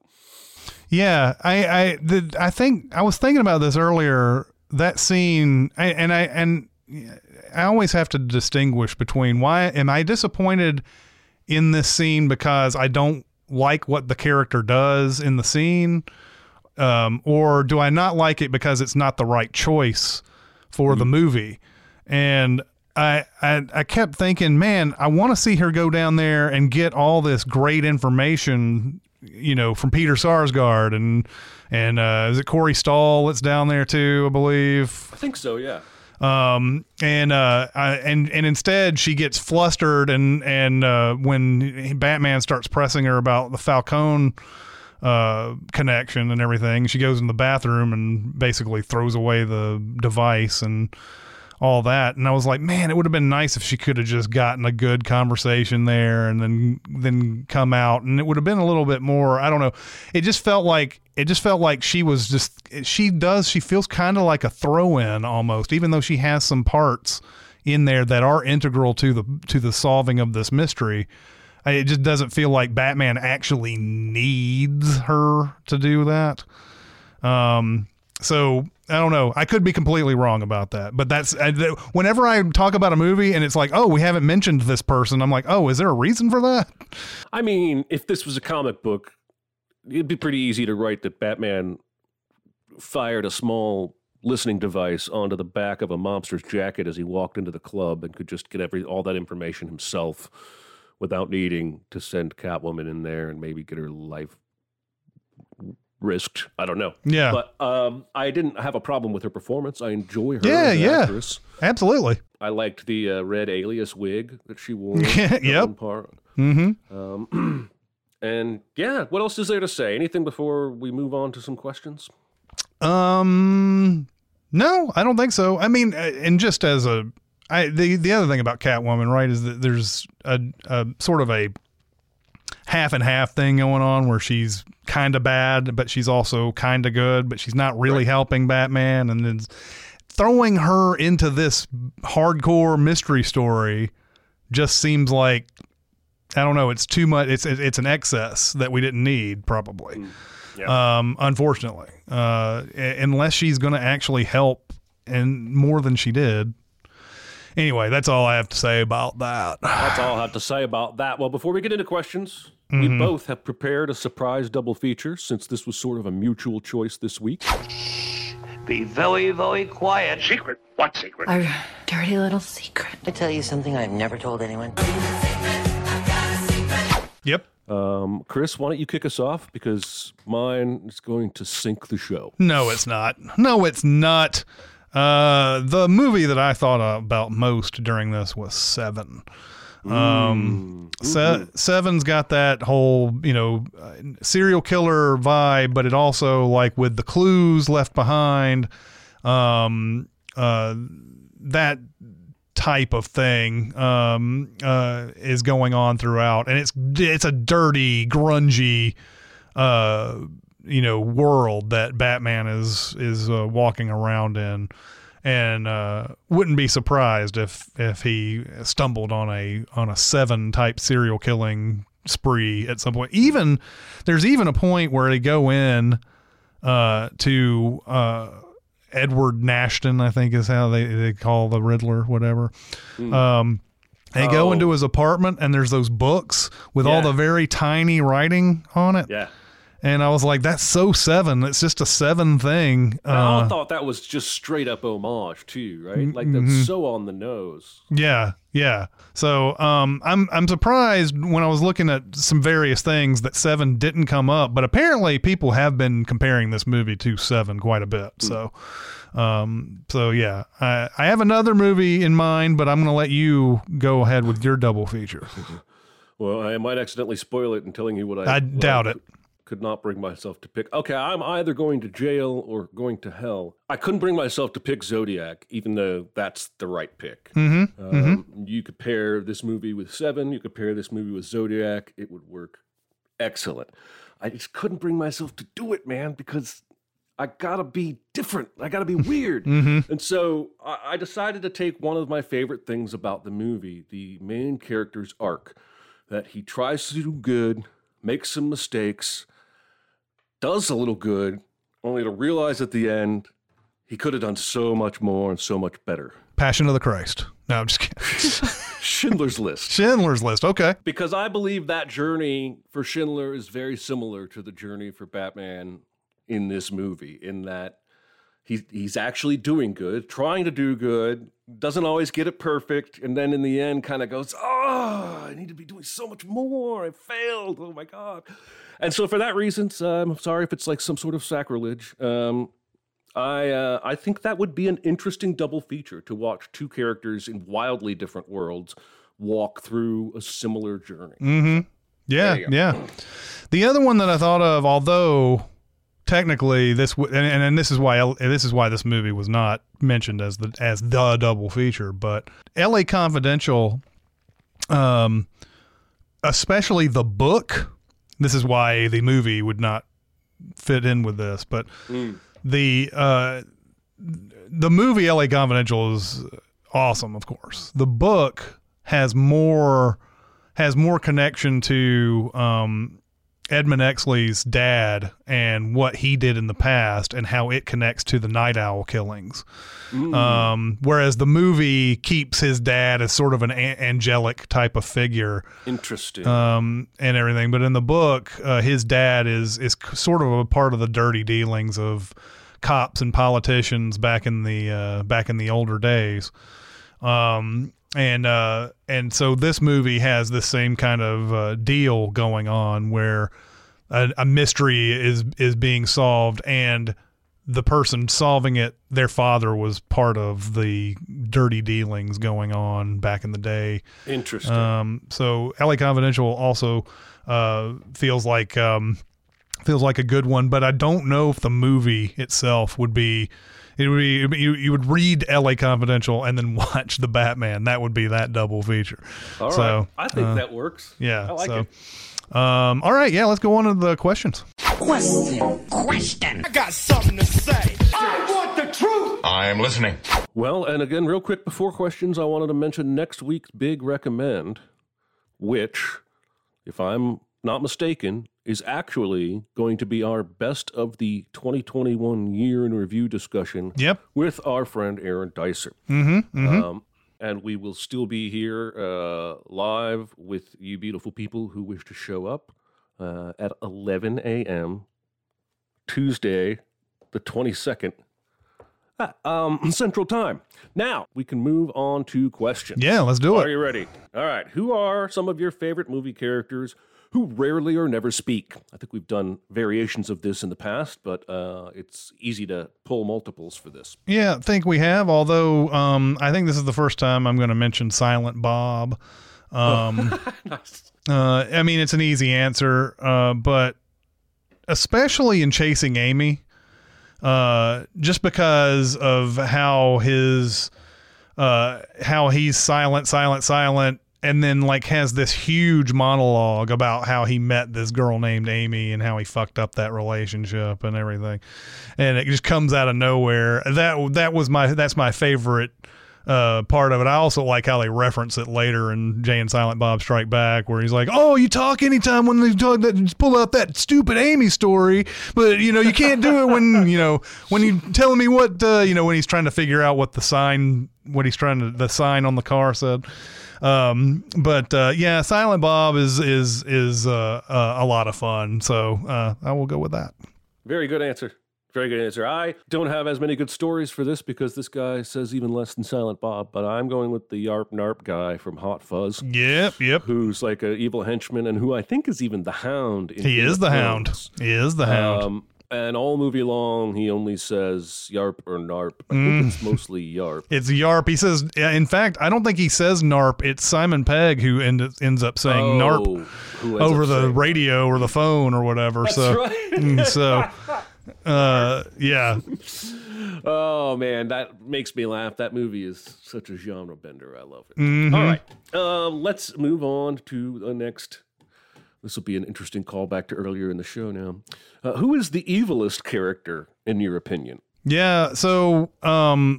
Yeah, I I the, I think I was thinking about this earlier. That scene, I, and I and I always have to distinguish between why am I disappointed in this scene because I don't like what the character does in the scene, um, or do I not like it because it's not the right choice for mm-hmm. the movie? And I, I I kept thinking, man, I want to see her go down there and get all this great information, you know, from Peter Sarsgaard and and uh, is it Corey Stoll that's down there too? I believe. I think so. Yeah. Um and uh I, and and instead she gets flustered and and uh, when Batman starts pressing her about the Falcone uh connection and everything, she goes in the bathroom and basically throws away the device and all that. And I was like, man, it would have been nice if she could have just gotten a good conversation there and then then come out, and it would have been a little bit more, I don't know. It just felt like it just felt like she was just she does she feels kind of like a throw-in almost, even though she has some parts in there that are integral to the to the solving of this mystery. It just doesn't feel like Batman actually needs her to do that. Um so I don't know. I could be completely wrong about that, but that's I, th- whenever I talk about a movie and it's like, oh, we haven't mentioned this person, I'm like, oh, is there a reason for that? I mean, if this was a comic book, it'd be pretty easy to write that Batman fired a small listening device onto the back of a mobster's jacket as he walked into the club and could just get every all that information himself without needing to send Catwoman in there and maybe get her life risked. I don't know. Yeah. But um, I didn't have a problem with her performance. I enjoy her yeah, as an yeah. actress. Absolutely. I liked the uh, red alias wig that she wore. Yep. Part. Mm-hmm. Um, and yeah, what else is there to say? Anything before we move on to some questions? Um, no, I don't think so. I mean, and just as a, I the the other thing about Catwoman, right, is that there's a, a sort of a half and half thing going on where she's kind of bad, but she's also kind of good, but she's not really right. helping Batman. And then throwing her into this hardcore mystery story just seems like, I don't know, it's too much. It's, it's an excess that we didn't need probably. Mm. Yeah. Um, unfortunately, uh, unless she's going to actually help and more than she did. Anyway, that's all I have to say about that. That's all I have to say about that. Well, before we get into questions, mm-hmm. we both have prepared a surprise double feature since this was sort of a mutual choice this week. Be very, very quiet. Secret? What secret? Our dirty little secret. I tell you something I've never told anyone. Yep. Um, Chris, why don't you kick us off? Because mine is going to sink the show. No, it's not. No, it's not. Uh, the movie that I thought about most during this was Seven. Um, mm. Se- Seven's got that whole, you know, uh, serial killer vibe, but it also, like, with the clues left behind, um, uh, that type of thing, um, uh, is going on throughout. And it's, it's a dirty, grungy, uh, you know, world that Batman is is uh, walking around in, and uh, wouldn't be surprised if if he stumbled on a on a Seven type serial killing spree at some point. Even there's even a point where they go in uh, to uh, Edward Nashton, I think is how they they call the Riddler, whatever. Mm. Um, they oh. go into his apartment, and there's those books with yeah. all the very tiny writing on it. Yeah. And I was like, that's so Seven. It's just a Seven thing. I uh, thought that was just straight up homage too, right? Like that's mm-hmm. so on the nose. Yeah, yeah. So um, I'm I'm surprised when I was looking at some various things that Seven didn't come up, but apparently people have been comparing this movie to Seven quite a bit. Mm. So, um, so yeah, I I have another movie in mind, but I'm going to let you go ahead with your double feature. Well, I might accidentally spoil it in telling you what I. I doubt I, it. Could not bring myself to pick. Okay, I'm either going to jail or going to hell. I couldn't bring myself to pick Zodiac, even though that's the right pick. Mm-hmm. Um, mm-hmm. You could pair this movie with Seven. You could pair this movie with Zodiac. It would work excellent. I just couldn't bring myself to do it, man, because I gotta be different. I gotta be weird. Mm-hmm. And so I, I decided to take one of my favorite things about the movie, the main character's arc, that he tries to do good, makes some mistakes, does a little good, only to realize at the end he could have done so much more and so much better. Passion of the Christ. No, I'm just kidding. Schindler's List. Schindler's List, okay. Because I believe that journey for Schindler is very similar to the journey for Batman in this movie, in that he, he's actually doing good, trying to do good, doesn't always get it perfect, and then in the end kind of goes, oh, I need to be doing so much more. I failed. Oh, my God. And so for that reason, uh, I'm sorry if it's like some sort of sacrilege. Um, I uh, I think that would be an interesting double feature, to watch two characters in wildly different worlds walk through a similar journey. Mm-hmm. Yeah, yeah. The other one that I thought of, although technically this w- and, and this is why L- this is why this movie was not mentioned as the as the double feature, but L A Confidential, um, especially the book. This is why the movie would not fit in with this, but mm. the uh, the movie L A Confidential is awesome, of course. The book has more has more connection to um, Edmund Exley's dad and what he did in the past and how it connects to the Night Owl killings. Mm. Um, whereas the movie keeps his dad as sort of an a- angelic type of figure. Interesting. Um, and everything. But in the book, uh, his dad is, is sort of a part of the dirty dealings of cops and politicians back in the, uh, back in the older days. Um, And uh, and so this movie has this same kind of uh, deal going on, where a, a mystery is is being solved, and the person solving it, their father was part of the dirty dealings going on back in the day. Interesting. Um, so L A Confidential also uh, feels like um, feels like a good one, but I don't know if the movie itself would be. It would be you. You would read L A Confidential and then watch the Batman. That would be that double feature. All so, right, I think uh, that works. Yeah. I like so, it. Um, all right, yeah. Let's go on to the questions. Question. Question. I got something to say. I want the truth. I am listening. Well, and again, real quick before questions, I wanted to mention next week's big recommend, which, if I'm not mistaken, is actually going to be our best of the twenty twenty-one year in review discussion. Yep. With our friend Aaron Dicer. Mm-hmm, mm-hmm. Um, and we will still be here uh, live with you beautiful people who wish to show up uh, at eleven a.m. Tuesday, the twenty-second, ah, um, Central Time. Now, we can move on to questions. Yeah, let's do it. Are you ready? All right. Who are some of your favorite movie characters who rarely or never speak? I think we've done variations of this in the past, but uh, it's easy to pull multiples for this. Yeah, I think we have, although um, I think this is the first time I'm going to mention Silent Bob. Um, nice. uh, I mean, it's an easy answer, uh, but especially in Chasing Amy, uh, just because of how his, uh, how he's silent, silent, silent, and then like has this huge monologue about how he met this girl named Amy and how he fucked up that relationship and everything. And it just comes out of nowhere. That, that was my, that's my favorite uh, part of it. I also like how they reference it later in Jay and Silent Bob Strike Back, where he's like, "Oh, you talk anytime when they talk that, just pull out that stupid Amy story, but you know you can't do it when you know when you telling me what uh, you know when he's trying to figure out what the sign, what he's trying to the sign on the car said." Um, but uh, yeah, Silent Bob is is is uh, uh, a lot of fun, so uh, I will go with that. Very good answer. Very good answer. I don't have as many good stories for this because this guy says even less than Silent Bob, but I'm going with the Yarp Narp guy from Hot Fuzz. Yep, yep. Who's like an evil henchman and who I think is even the Hound. In he is the Hound. He is the Hound. Um, and all movie long, he only says Yarp or Narp. I think Mm. it's mostly Yarp. It's Yarp. He says, in fact, I don't think he says Narp. It's Simon Pegg who end, ends up saying Oh, Narp who ends over up the saying radio or the phone or whatever. That's so, right. mm, so, uh, yeah. Oh, man, that makes me laugh. That movie is such a genre bender. I love it. Mhm. All right, uh, let's move on to the next. This will be an interesting callback to earlier in the show now. Uh, who is the evilest character, in your opinion? Yeah. So, um,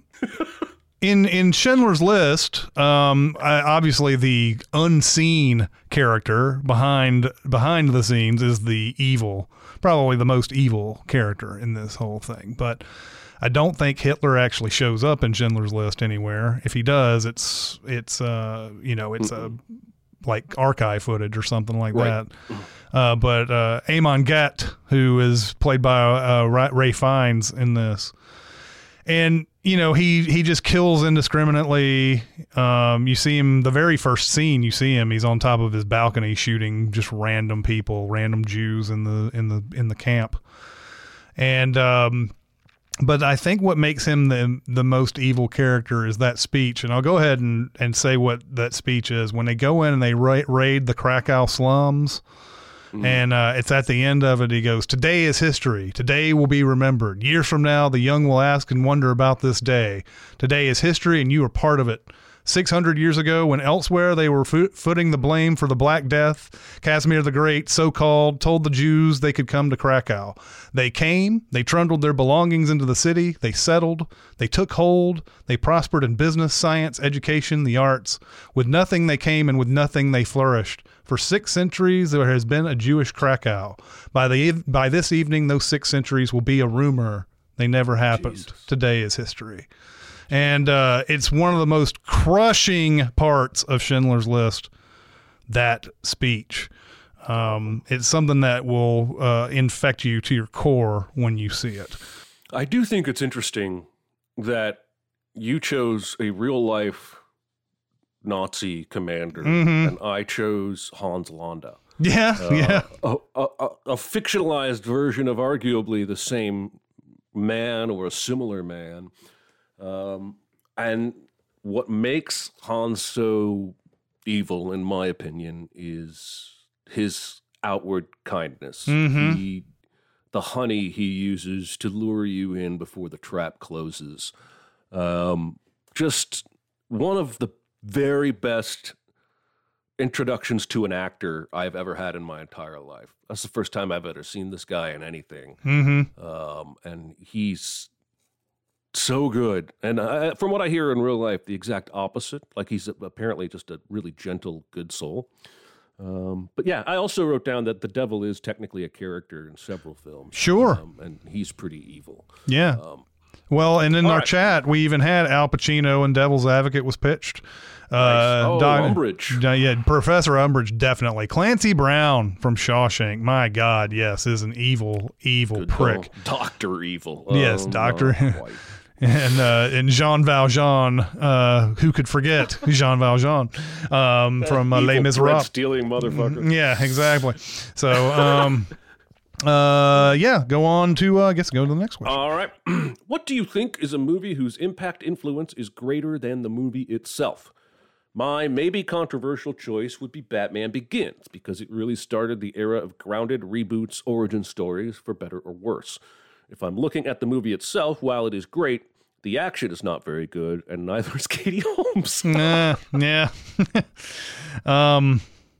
in in Schindler's List, um, I, obviously the unseen character behind behind the scenes is the evil, probably the most evil character in this whole thing. But I don't think Hitler actually shows up in Schindler's List anywhere. If he does, it's it's uh you know it's a like archive footage or something like Right. that. Uh, but uh, Amon Gatt, who is played by uh, Ray Fiennes in this, and you know he he just kills indiscriminately. Um, you see him the very first scene. You see him. He's on top of his balcony shooting just random people, random Jews in the in the in the camp, and. Um, But I think what makes him the the most evil character is that speech. And I'll go ahead and, and say what that speech is. When they go in and they ra- raid the Krakow slums, mm. and uh, it's at the end of it, he goes, "Today is history. Today will be remembered. Years from now, the young will ask and wonder about this day. Today is history, and you are part of it. six hundred years ago, when elsewhere they were fo- footing the blame for the Black Death, Casimir the Great, so-called, told the Jews they could come to Krakow. They came, they trundled their belongings into the city, they settled, they took hold, they prospered in business, science, education, the arts. With nothing they came, and with nothing they flourished. For six centuries there has been a Jewish Krakow. By the by this evening, those six centuries will be a rumor. They never happened. Jesus. Today is history." And uh, it's one of the most crushing parts of Schindler's List, that speech. Um, it's something that will uh, infect you to your core when you see it. I do think it's interesting that you chose a real-life Nazi commander, Mhm. and I chose Hans Landa. Yeah, Uh, yeah. A, a, a, a fictionalized version of arguably the same man or a similar man. Um, and what makes Hans so evil, in my opinion, is his outward kindness. Mhm. He, the honey he uses to lure you in before the trap closes. Um, just one of the very best introductions to an actor I've ever had in my entire life. That's the first time I've ever seen this guy in anything. Mm-hmm. Um, and he's so good. And I, from what I hear in real life, the exact opposite. Like he's apparently just a really gentle, good soul. Um, but yeah, I also wrote down that the devil is technically a character in several films. Sure. Um, and he's pretty evil. Yeah. Um, well, and in all our right. chat, we even had Al Pacino and Devil's Advocate was pitched. Nice. Oh, Doc- Umbridge. Uh, yeah, Professor Umbridge, definitely. Clancy Brown from Shawshank, my God, yes, is an evil, evil good prick. call. Doctor Evil. Yes, Oh, Doctor. not quite. and uh, and Jean Valjean, uh, who could forget Jean Valjean um, from uh, Les Evil Miserables? stealing motherfucker. Yeah, exactly. So, um, uh, yeah, go on to, uh, I guess, go to the next question. All right. What do you think is a movie whose impact influence is greater than the movie itself? My maybe controversial choice would be Batman Begins, because it really started the era of grounded reboots, origin stories, for better or worse. If I'm looking at the movie itself, while it is great, the action is not very good, and neither is Katie Holmes. Nah, yeah. um.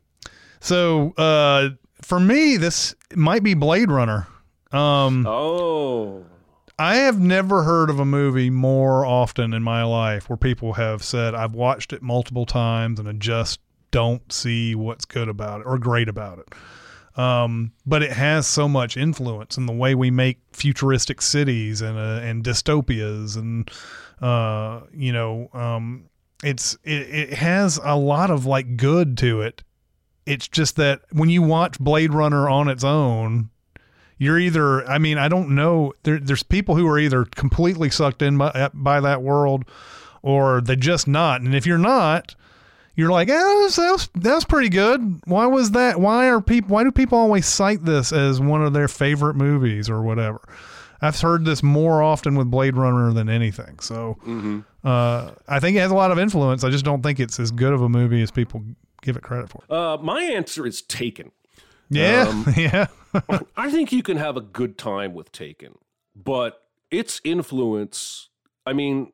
So, uh, for me, this might be Blade Runner. Um, oh. I have never heard of a movie more often in my life where people have said, I've watched it multiple times and I just don't see what's good about it or great about it. Um, but it has so much influence in the way we make futuristic cities and, uh, and dystopias. And, uh, you know, um, it's, it, it has a lot of like good to it. It's just that when you watch Blade Runner on its own, you're either, I mean, I don't know. There, there's people who are either completely sucked in by, by that world or they're just not. And if you're not, you're like, oh, that was, that was pretty good. Why was that? Why are people, why do people always cite this as one of their favorite movies or whatever? I've heard this more often with Blade Runner than anything. So mm-hmm. uh, I think it has a lot of influence. I just don't think it's as good of a movie as people give it credit for. Uh, my answer is Taken. Yeah, um, yeah. I think you can have a good time with Taken, but its influence, I mean,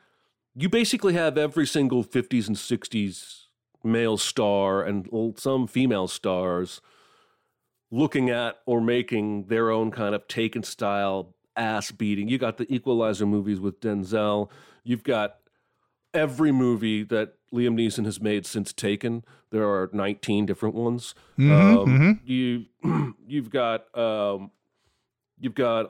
you basically have every single fifties and sixties male star and some female stars looking at or making their own kind of Taken style ass beating. You got the Equalizer movies with Denzel. You've got every movie that Liam Neeson has made since Taken. There are nineteen different ones. Mm-hmm, um, mm-hmm. You, you've got, um, you've got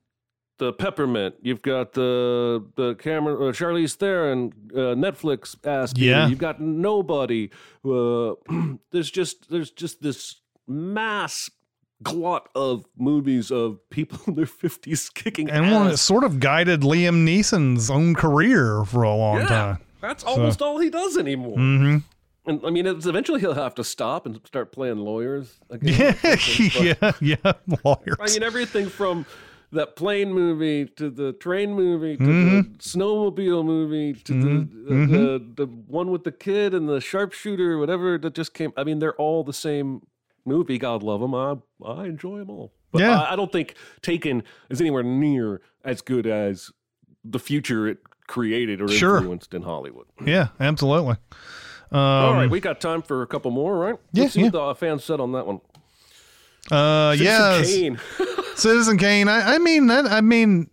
the Peppermint. You've got the the Cameron, uh, Charlize Theron, uh, Netflix ass. Yeah. You've got Nobody. Uh, there's just there's just this mass glut of movies of people in their fifties kicking and ass. one that sort of guided Liam Neeson's own career for a long yeah, time. That's almost so. all he does anymore. Mm-hmm. And I mean, it's, eventually he'll have to stop and start playing lawyers again. Yeah, yeah, yeah, lawyers. I mean, everything from that plane movie to the train movie to mm-hmm. the snowmobile movie to mm-hmm. the, uh, the the one with the kid and the sharpshooter, whatever that just came. I mean, they're all the same movie. God love them. I I enjoy them all. But yeah. I, I don't think Taken is anywhere near as good as the future it created or sure. influenced in Hollywood. Yeah, absolutely. Um, all right, we got time for a couple more, right? Yeah, Let's see yeah. what the fans said on that one. Uh, Citizen yes. Kane. Citizen Kane. I, I mean that. I mean,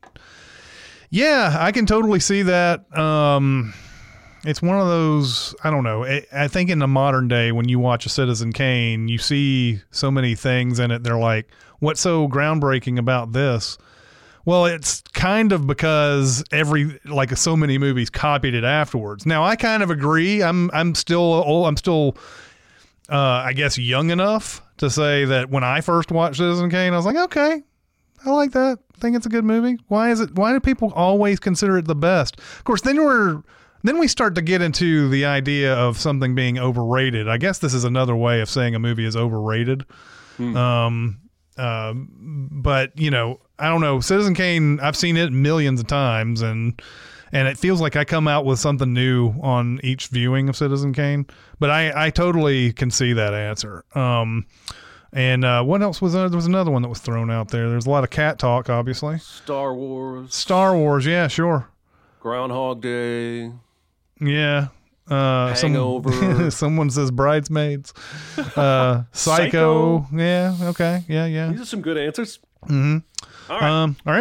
yeah, I can totally see that. Um, it's one of those. I don't know. I, I think in the modern day, when you watch a Citizen Kane, you see so many things in it. They're like, "What's so groundbreaking about this?" Well, it's kind of because every like so many movies copied it afterwards. Now, I kind of agree. I'm I'm still old, I'm still uh, I guess young enough to say that when I first watched Citizen Kane, I was like, okay, I like that. I think it's a good movie. Why is it? Why do people always consider it the best? Of course, then we're then we start to get into the idea of something being overrated. I guess this is another way of saying a movie is overrated. Hmm. Um. Uh, but you know, I don't know. Citizen Kane, I've seen it millions of times, and and it feels like I come out with something new on each viewing of Citizen Kane. But I, I totally can see that answer. Um, and uh, what else was there? There was another one that was thrown out there. There's a lot of cat talk, obviously. Star Wars. Star Wars, yeah, sure. Groundhog Day. Yeah. Uh, Hangover. Some, someone says Bridesmaids. Uh, Psycho. Psycho. Yeah. Okay. Yeah. Yeah. These are some good answers. Mm-hmm. All right. Um, all right.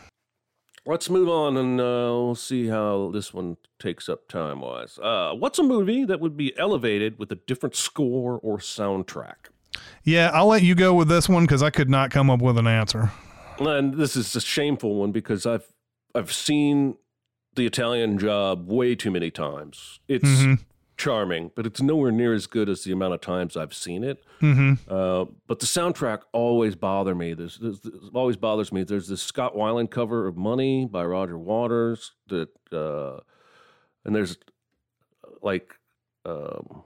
Let's move on and uh, we'll see how this one takes up time wise. Uh, what's a movie that would be elevated with a different score or soundtrack? Yeah, I'll let you go with this one because I could not come up with an answer. And this is a shameful one because I've I've seen The Italian Job way too many times. It's mm-hmm. charming, but it's nowhere near as good as the amount of times I've seen it. Mm-hmm. Uh, but the soundtrack always bother me. There's, there's, there's always bothers me. There's this Scott Weiland cover of "Money" by Roger Waters that, uh, and there's like um,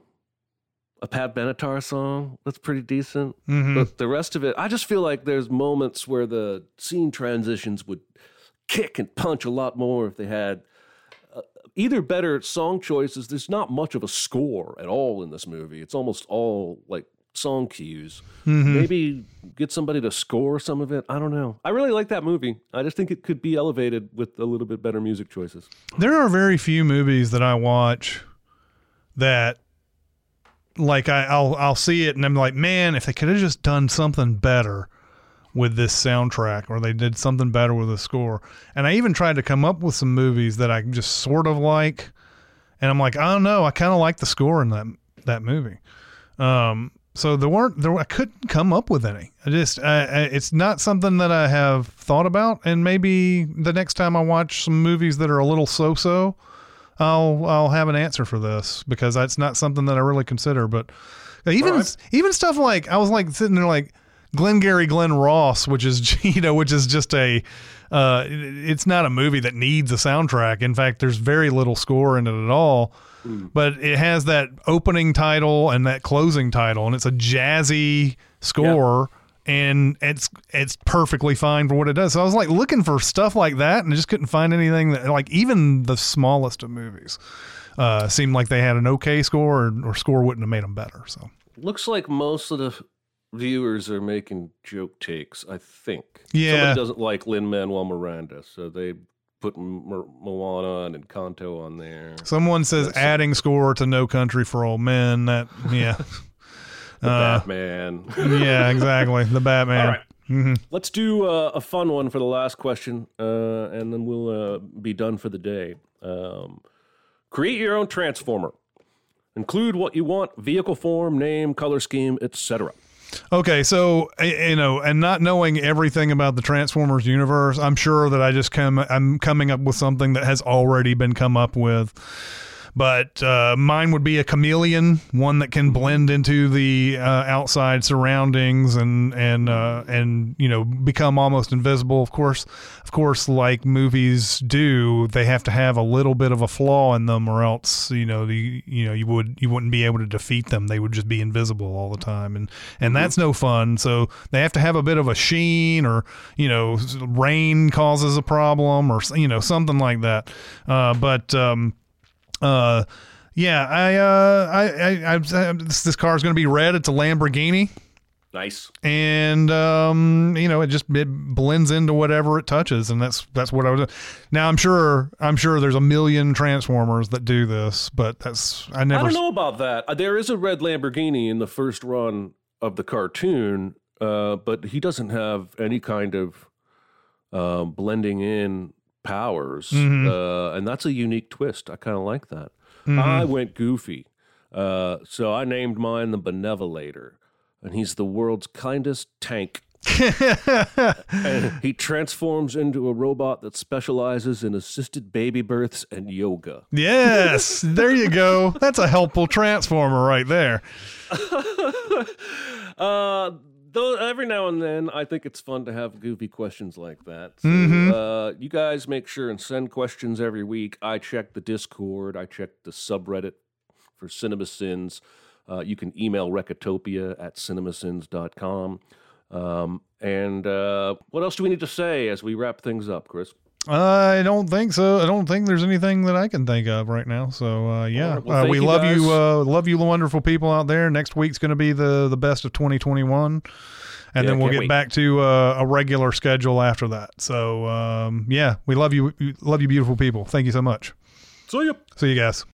a Pat Benatar song that's pretty decent. Mm-hmm. But the rest of it, I just feel like there's moments where the scene transitions would kick and punch a lot more if they had uh, either better song choices. There's not much of a score at all in this movie. It's almost all like song cues. Mm-hmm. Maybe get somebody to score some of it. I don't know. I really like that movie. I just think it could be elevated with a little bit better music choices. There are very few movies that I watch that, like, I, I'll I'll see it and I'm like, man, if they could have just done something better with this soundtrack, or they did something better with the score. And I even tried to come up with some movies that I just sort of like, and I'm like, I don't know, I kind of like the score in that that movie. Um, so there weren't there I couldn't come up with any. I just I, I, it's not something that I have thought about, and maybe the next time I watch some movies that are a little so-so, I'll I'll have an answer for this, because that's not something that I really consider. But even right. even stuff like, I was like sitting there like Glengarry Glen Ross, which is, you know, which is just a, uh, it's not a movie that needs a soundtrack. In fact, there's very little score in it at all, mm. but it has that opening title and that closing title, and it's a jazzy score, yeah. and it's, it's perfectly fine for what it does. So I was like looking for stuff like that, and I just couldn't find anything that, like, even the smallest of movies, uh, seemed like they had an okay score, or, or score wouldn't have made them better. So looks like most of the viewers are making joke takes, I think. Yeah. Somebody doesn't like Lin-Manuel Miranda, so they put Mo- Moana and Encanto on there. Someone says That's adding a- score to No Country for Old Men. That, yeah. the uh, Batman. Yeah, exactly. The Batman. All right. Mm-hmm. Let's do uh, a fun one for the last question, uh, and then we'll uh, be done for the day. Um, create your own Transformer. Include what you want: vehicle form, name, color scheme, et cetera. Okay, so, you know, and not knowing everything about the Transformers universe, I'm sure that I just come, I'm coming up with something that has already been come up with. But uh, mine would be a chameleon, one that can blend into the uh, outside surroundings and and uh, and you know, become almost invisible. Of course, of course, like movies do, they have to have a little bit of a flaw in them, or else, you know, the you know you would you wouldn't be able to defeat them. They would just be invisible all the time, and and that's no fun. So they have to have a bit of a sheen, or, you know, rain causes a problem, or, you know, something like that. Uh, but um, Uh, yeah, I, uh, I, I, I, I this, this car is going to be red. It's a Lamborghini. Nice. And, um, you know, it just, it blends into whatever it touches. And that's, that's what I was, now I'm sure, I'm sure there's a million Transformers that do this, but that's, I never, I don't know about that. There is a red Lamborghini in the first run of the cartoon, uh, but he doesn't have any kind of, um, blending in powers, mm-hmm. uh, and that's a unique twist. I kind of like that. Mm-hmm. I went goofy, uh, so I named mine the Benevolator, and he's the world's kindest tank. And he transforms into a robot that specializes in assisted baby births and yoga. Yes, there you go. That's a helpful Transformer right there. uh Though every now and then, I think it's fun to have goofy questions like that. So, mm-hmm. uh, you guys make sure and send questions every week. I check the Discord. I check the subreddit for CinemaSins. Uh, you can email Recotopia at cinemasins dot com. Um, and uh, what else do we need to say as we wrap things up, Chris? I don't think so. I don't think there's anything that I can think of right now. So, uh, yeah, right, well, uh, we you love guys. you. Uh, love you, wonderful people out there. Next week's going to be the, the best of twenty twenty-one. And yeah, then we'll get wait. back to uh, a regular schedule after that. So, um, yeah, we love you. Love you, beautiful people. Thank you so much. See you. See you guys.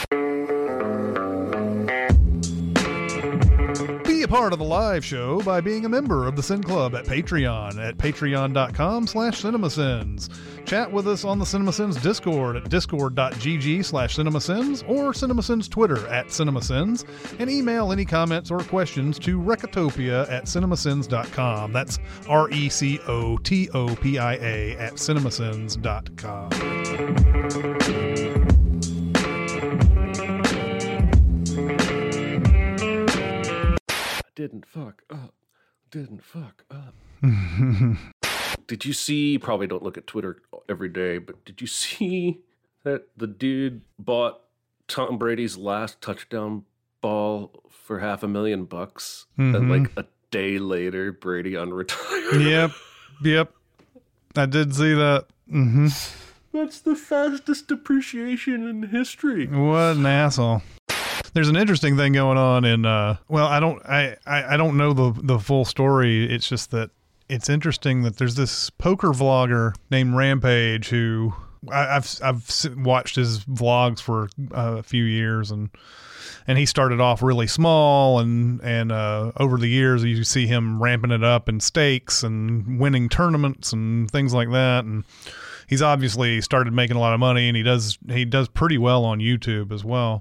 Be a part of the live show by being a member of the Sin Club at Patreon at patreon.com slash cinemasins. Chat with us on the CinemaSins Discord at discord.gg slash cinemasins, or CinemaSins Twitter at cinemasins, and email any comments or questions to recotopia at cinemasins dot com. That's R E C O T O P I A at cinemasins dot com. Didn't fuck up. Didn't fuck up. Did you see, you probably don't look at Twitter every day, but did you see that the dude bought Tom Brady's last touchdown ball for half a million bucks? Mm-hmm. And like a day later, Brady unretired. Yep. Yep. I did see that. Mm-hmm. That's the fastest depreciation in history. What an asshole. there's an interesting thing going on in, uh, well, I don't, I, I, I don't know the, the full story. It's just that it's interesting that there's this poker vlogger named Rampage who I, I've, I've watched his vlogs for uh, a few years, and, and he started off really small, and, and, uh, over the years you see him ramping it up in stakes and winning tournaments and things like that. And he's obviously started making a lot of money, and he does, he does pretty well on YouTube as well.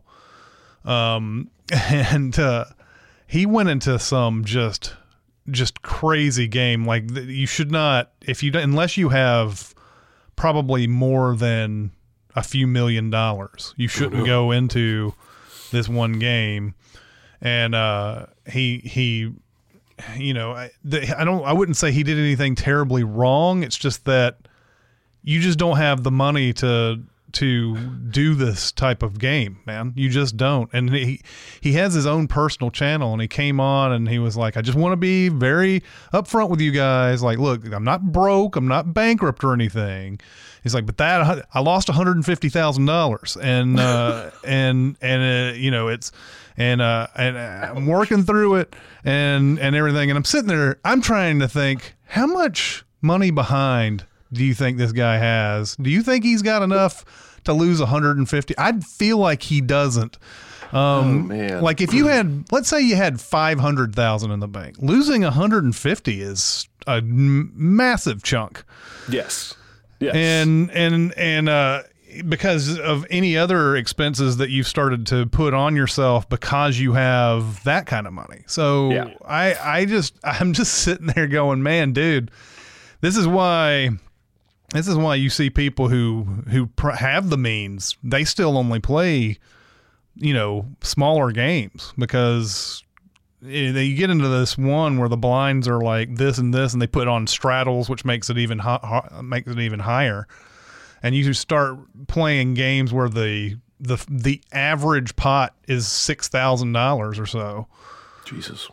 Um, and, uh, he went into some just, just crazy game. Like you should not, if you, unless you have probably more than a few million dollars, you shouldn't go into this one game. And uh he he you know I, the, I don't I wouldn't say he did anything terribly wrong. It's just that you just don't have the money to to do this type of game, man. You just don't. And he he has his own personal channel, and he came on and he was like, I just want to be very upfront with you guys. Like, look, I'm not broke, I'm not bankrupt or anything. He's like, but that I lost one hundred fifty thousand dollars, and uh, and and uh, you know it's and uh, and I'm working through it and and everything, and I'm sitting there, I'm trying to think, how much money behind do you think this guy has? Do you think he's got enough to lose one hundred fifty? I'd feel like he doesn't. Um, oh man! Like if you had, let's say you had five hundred thousand in the bank, losing one hundred fifty is a m- massive chunk. Yes. Yes. And, and, and, uh, because of any other expenses that you've started to put on yourself because you have that kind of money. So yeah. I, I just, I'm just sitting there going, man, dude, this is why, this is why you see people who, who pr- have the means, they still only play, you know, smaller games, because they get into this one where the blinds are like this and this, and they put on straddles, which makes it even ho- makes it even higher. And you start playing games where the the the average pot is six thousand dollars or so. Jesus,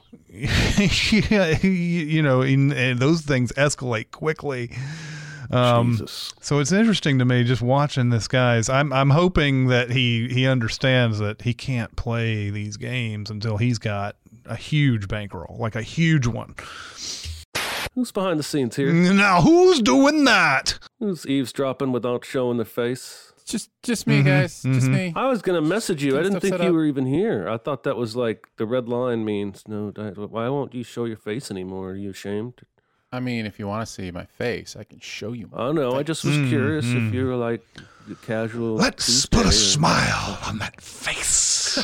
yeah, you know, in, and those things escalate quickly. Um, Jesus. So it's interesting to me just watching this guy's. I'm I'm hoping that he he understands that he can't play these games until he's got a huge bankroll, like a huge one. Who's behind the scenes here? Now, who's doing that? Who's eavesdropping without showing their face? Just just me, mm-hmm. guys. Mm-hmm. Just me. I was going to message you. Get I didn't think you up. were even here. I thought that was like the red line means no. Why won't you show your face anymore? Are you ashamed? I mean, if you want to see my face, I can show you. I know. I just was mm, curious mm. if you were like casual. Let's Tuesday put a or... smile on that face.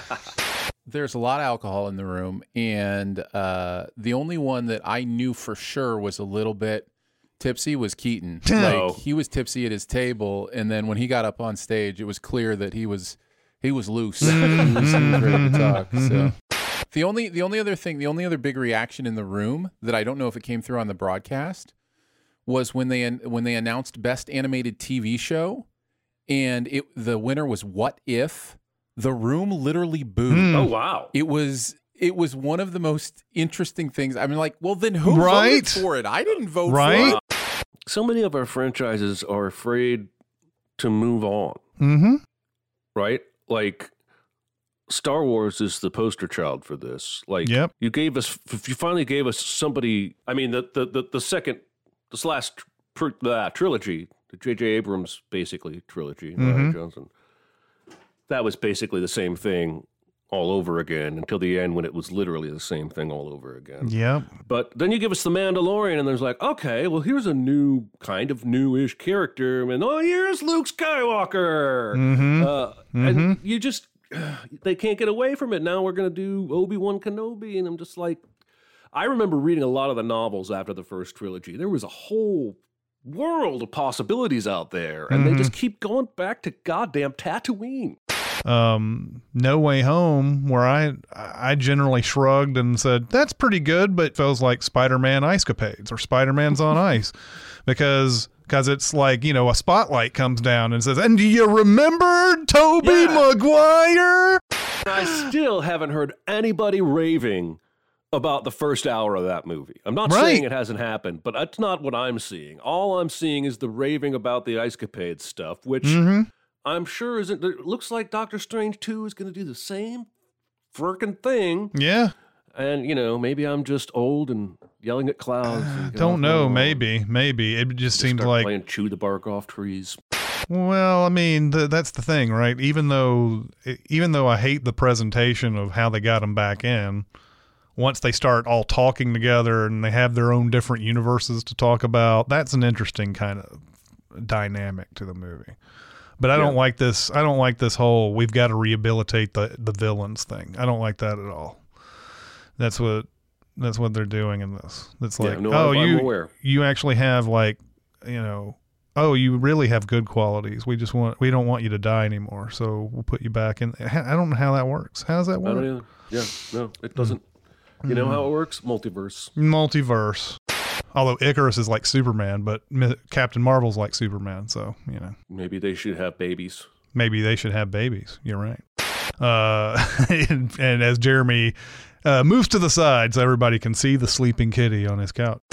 There's a lot of alcohol in the room, and uh, the only one that I knew for sure was a little bit tipsy was Keaton. No. Like he was tipsy at his table, and then when he got up on stage, it was clear that he was he was loose. he, was, he was ready to talk. So. The only the only other thing, the only other big reaction in the room that I don't know if it came through on the broadcast was when they when they announced Best Animated T V Show, and it the winner was What If. The room literally booed. Mm. Oh wow! It was it was one of the most interesting things. I mean, like, well, then who right? voted for it? I didn't vote right? for it. So many of our franchises are afraid to move on. Mm-hmm. Right? Like Star Wars is the poster child for this. Like, yep. you gave us, you finally gave us somebody. I mean, the the the, the second, this last tr- uh, trilogy, the J J Abrams basically trilogy, mm-hmm. Ryan Johnson. That was basically the same thing all over again until the end when it was literally the same thing all over again. Yep. But then you give us The Mandalorian and there's like, okay, well, here's a new kind of newish character. And oh, here's Luke Skywalker. Mm-hmm. Uh, mm-hmm. And you just, they can't get away from it. Now we're going to do Obi-Wan Kenobi. And I'm just like, I remember reading a lot of the novels after the first trilogy. There was a whole world of possibilities out there. And mm-hmm. they just keep going back to goddamn Tatooine. Um, No Way Home, where I I generally shrugged and said, that's pretty good, but it feels like Spider-Man Ice-capades or Spider-Man's on Ice. Because because it's like, you know, a spotlight comes down and says, and do you remember Tobey yeah. Maguire? I still haven't heard anybody raving about the first hour of that movie. I'm not right. saying it hasn't happened, but that's not what I'm seeing. All I'm seeing is the raving about the Ice-capades stuff, which... Mm-hmm. I'm sure isn't. It looks like Doctor Strange two is going to do the same frickin' thing. Yeah. And, you know, maybe I'm just old and yelling at clouds. And Don't know. Maybe. Maybe. It just, just seems like... playing Chew the Bark Off Trees. Well, I mean, th- that's the thing, right? Even though even though I hate the presentation of how they got them back in, once they start all talking together and they have their own different universes to talk about, that's an interesting kind of dynamic to the movie. But I yeah. don't like this. I don't like this whole we've got to rehabilitate the, the villains thing. I don't like that at all. That's what that's what they're doing in this. It's like, yeah, no, oh, I'm, you I'm aware. You actually have like, you know, oh, you really have good qualities. We just want we don't want you to die anymore, so we'll put you back in. I don't know how that works. How does that work? I don't either. Yeah, no, it doesn't. Mm. You know how it works? Multiverse. Multiverse. Although Icarus is like Superman, but Captain Marvel's like Superman, so you know. Maybe they should have babies. Maybe they should have babies. You're right. Uh, and, and as Jeremy uh, moves to the side so everybody can see the sleeping kitty on his couch.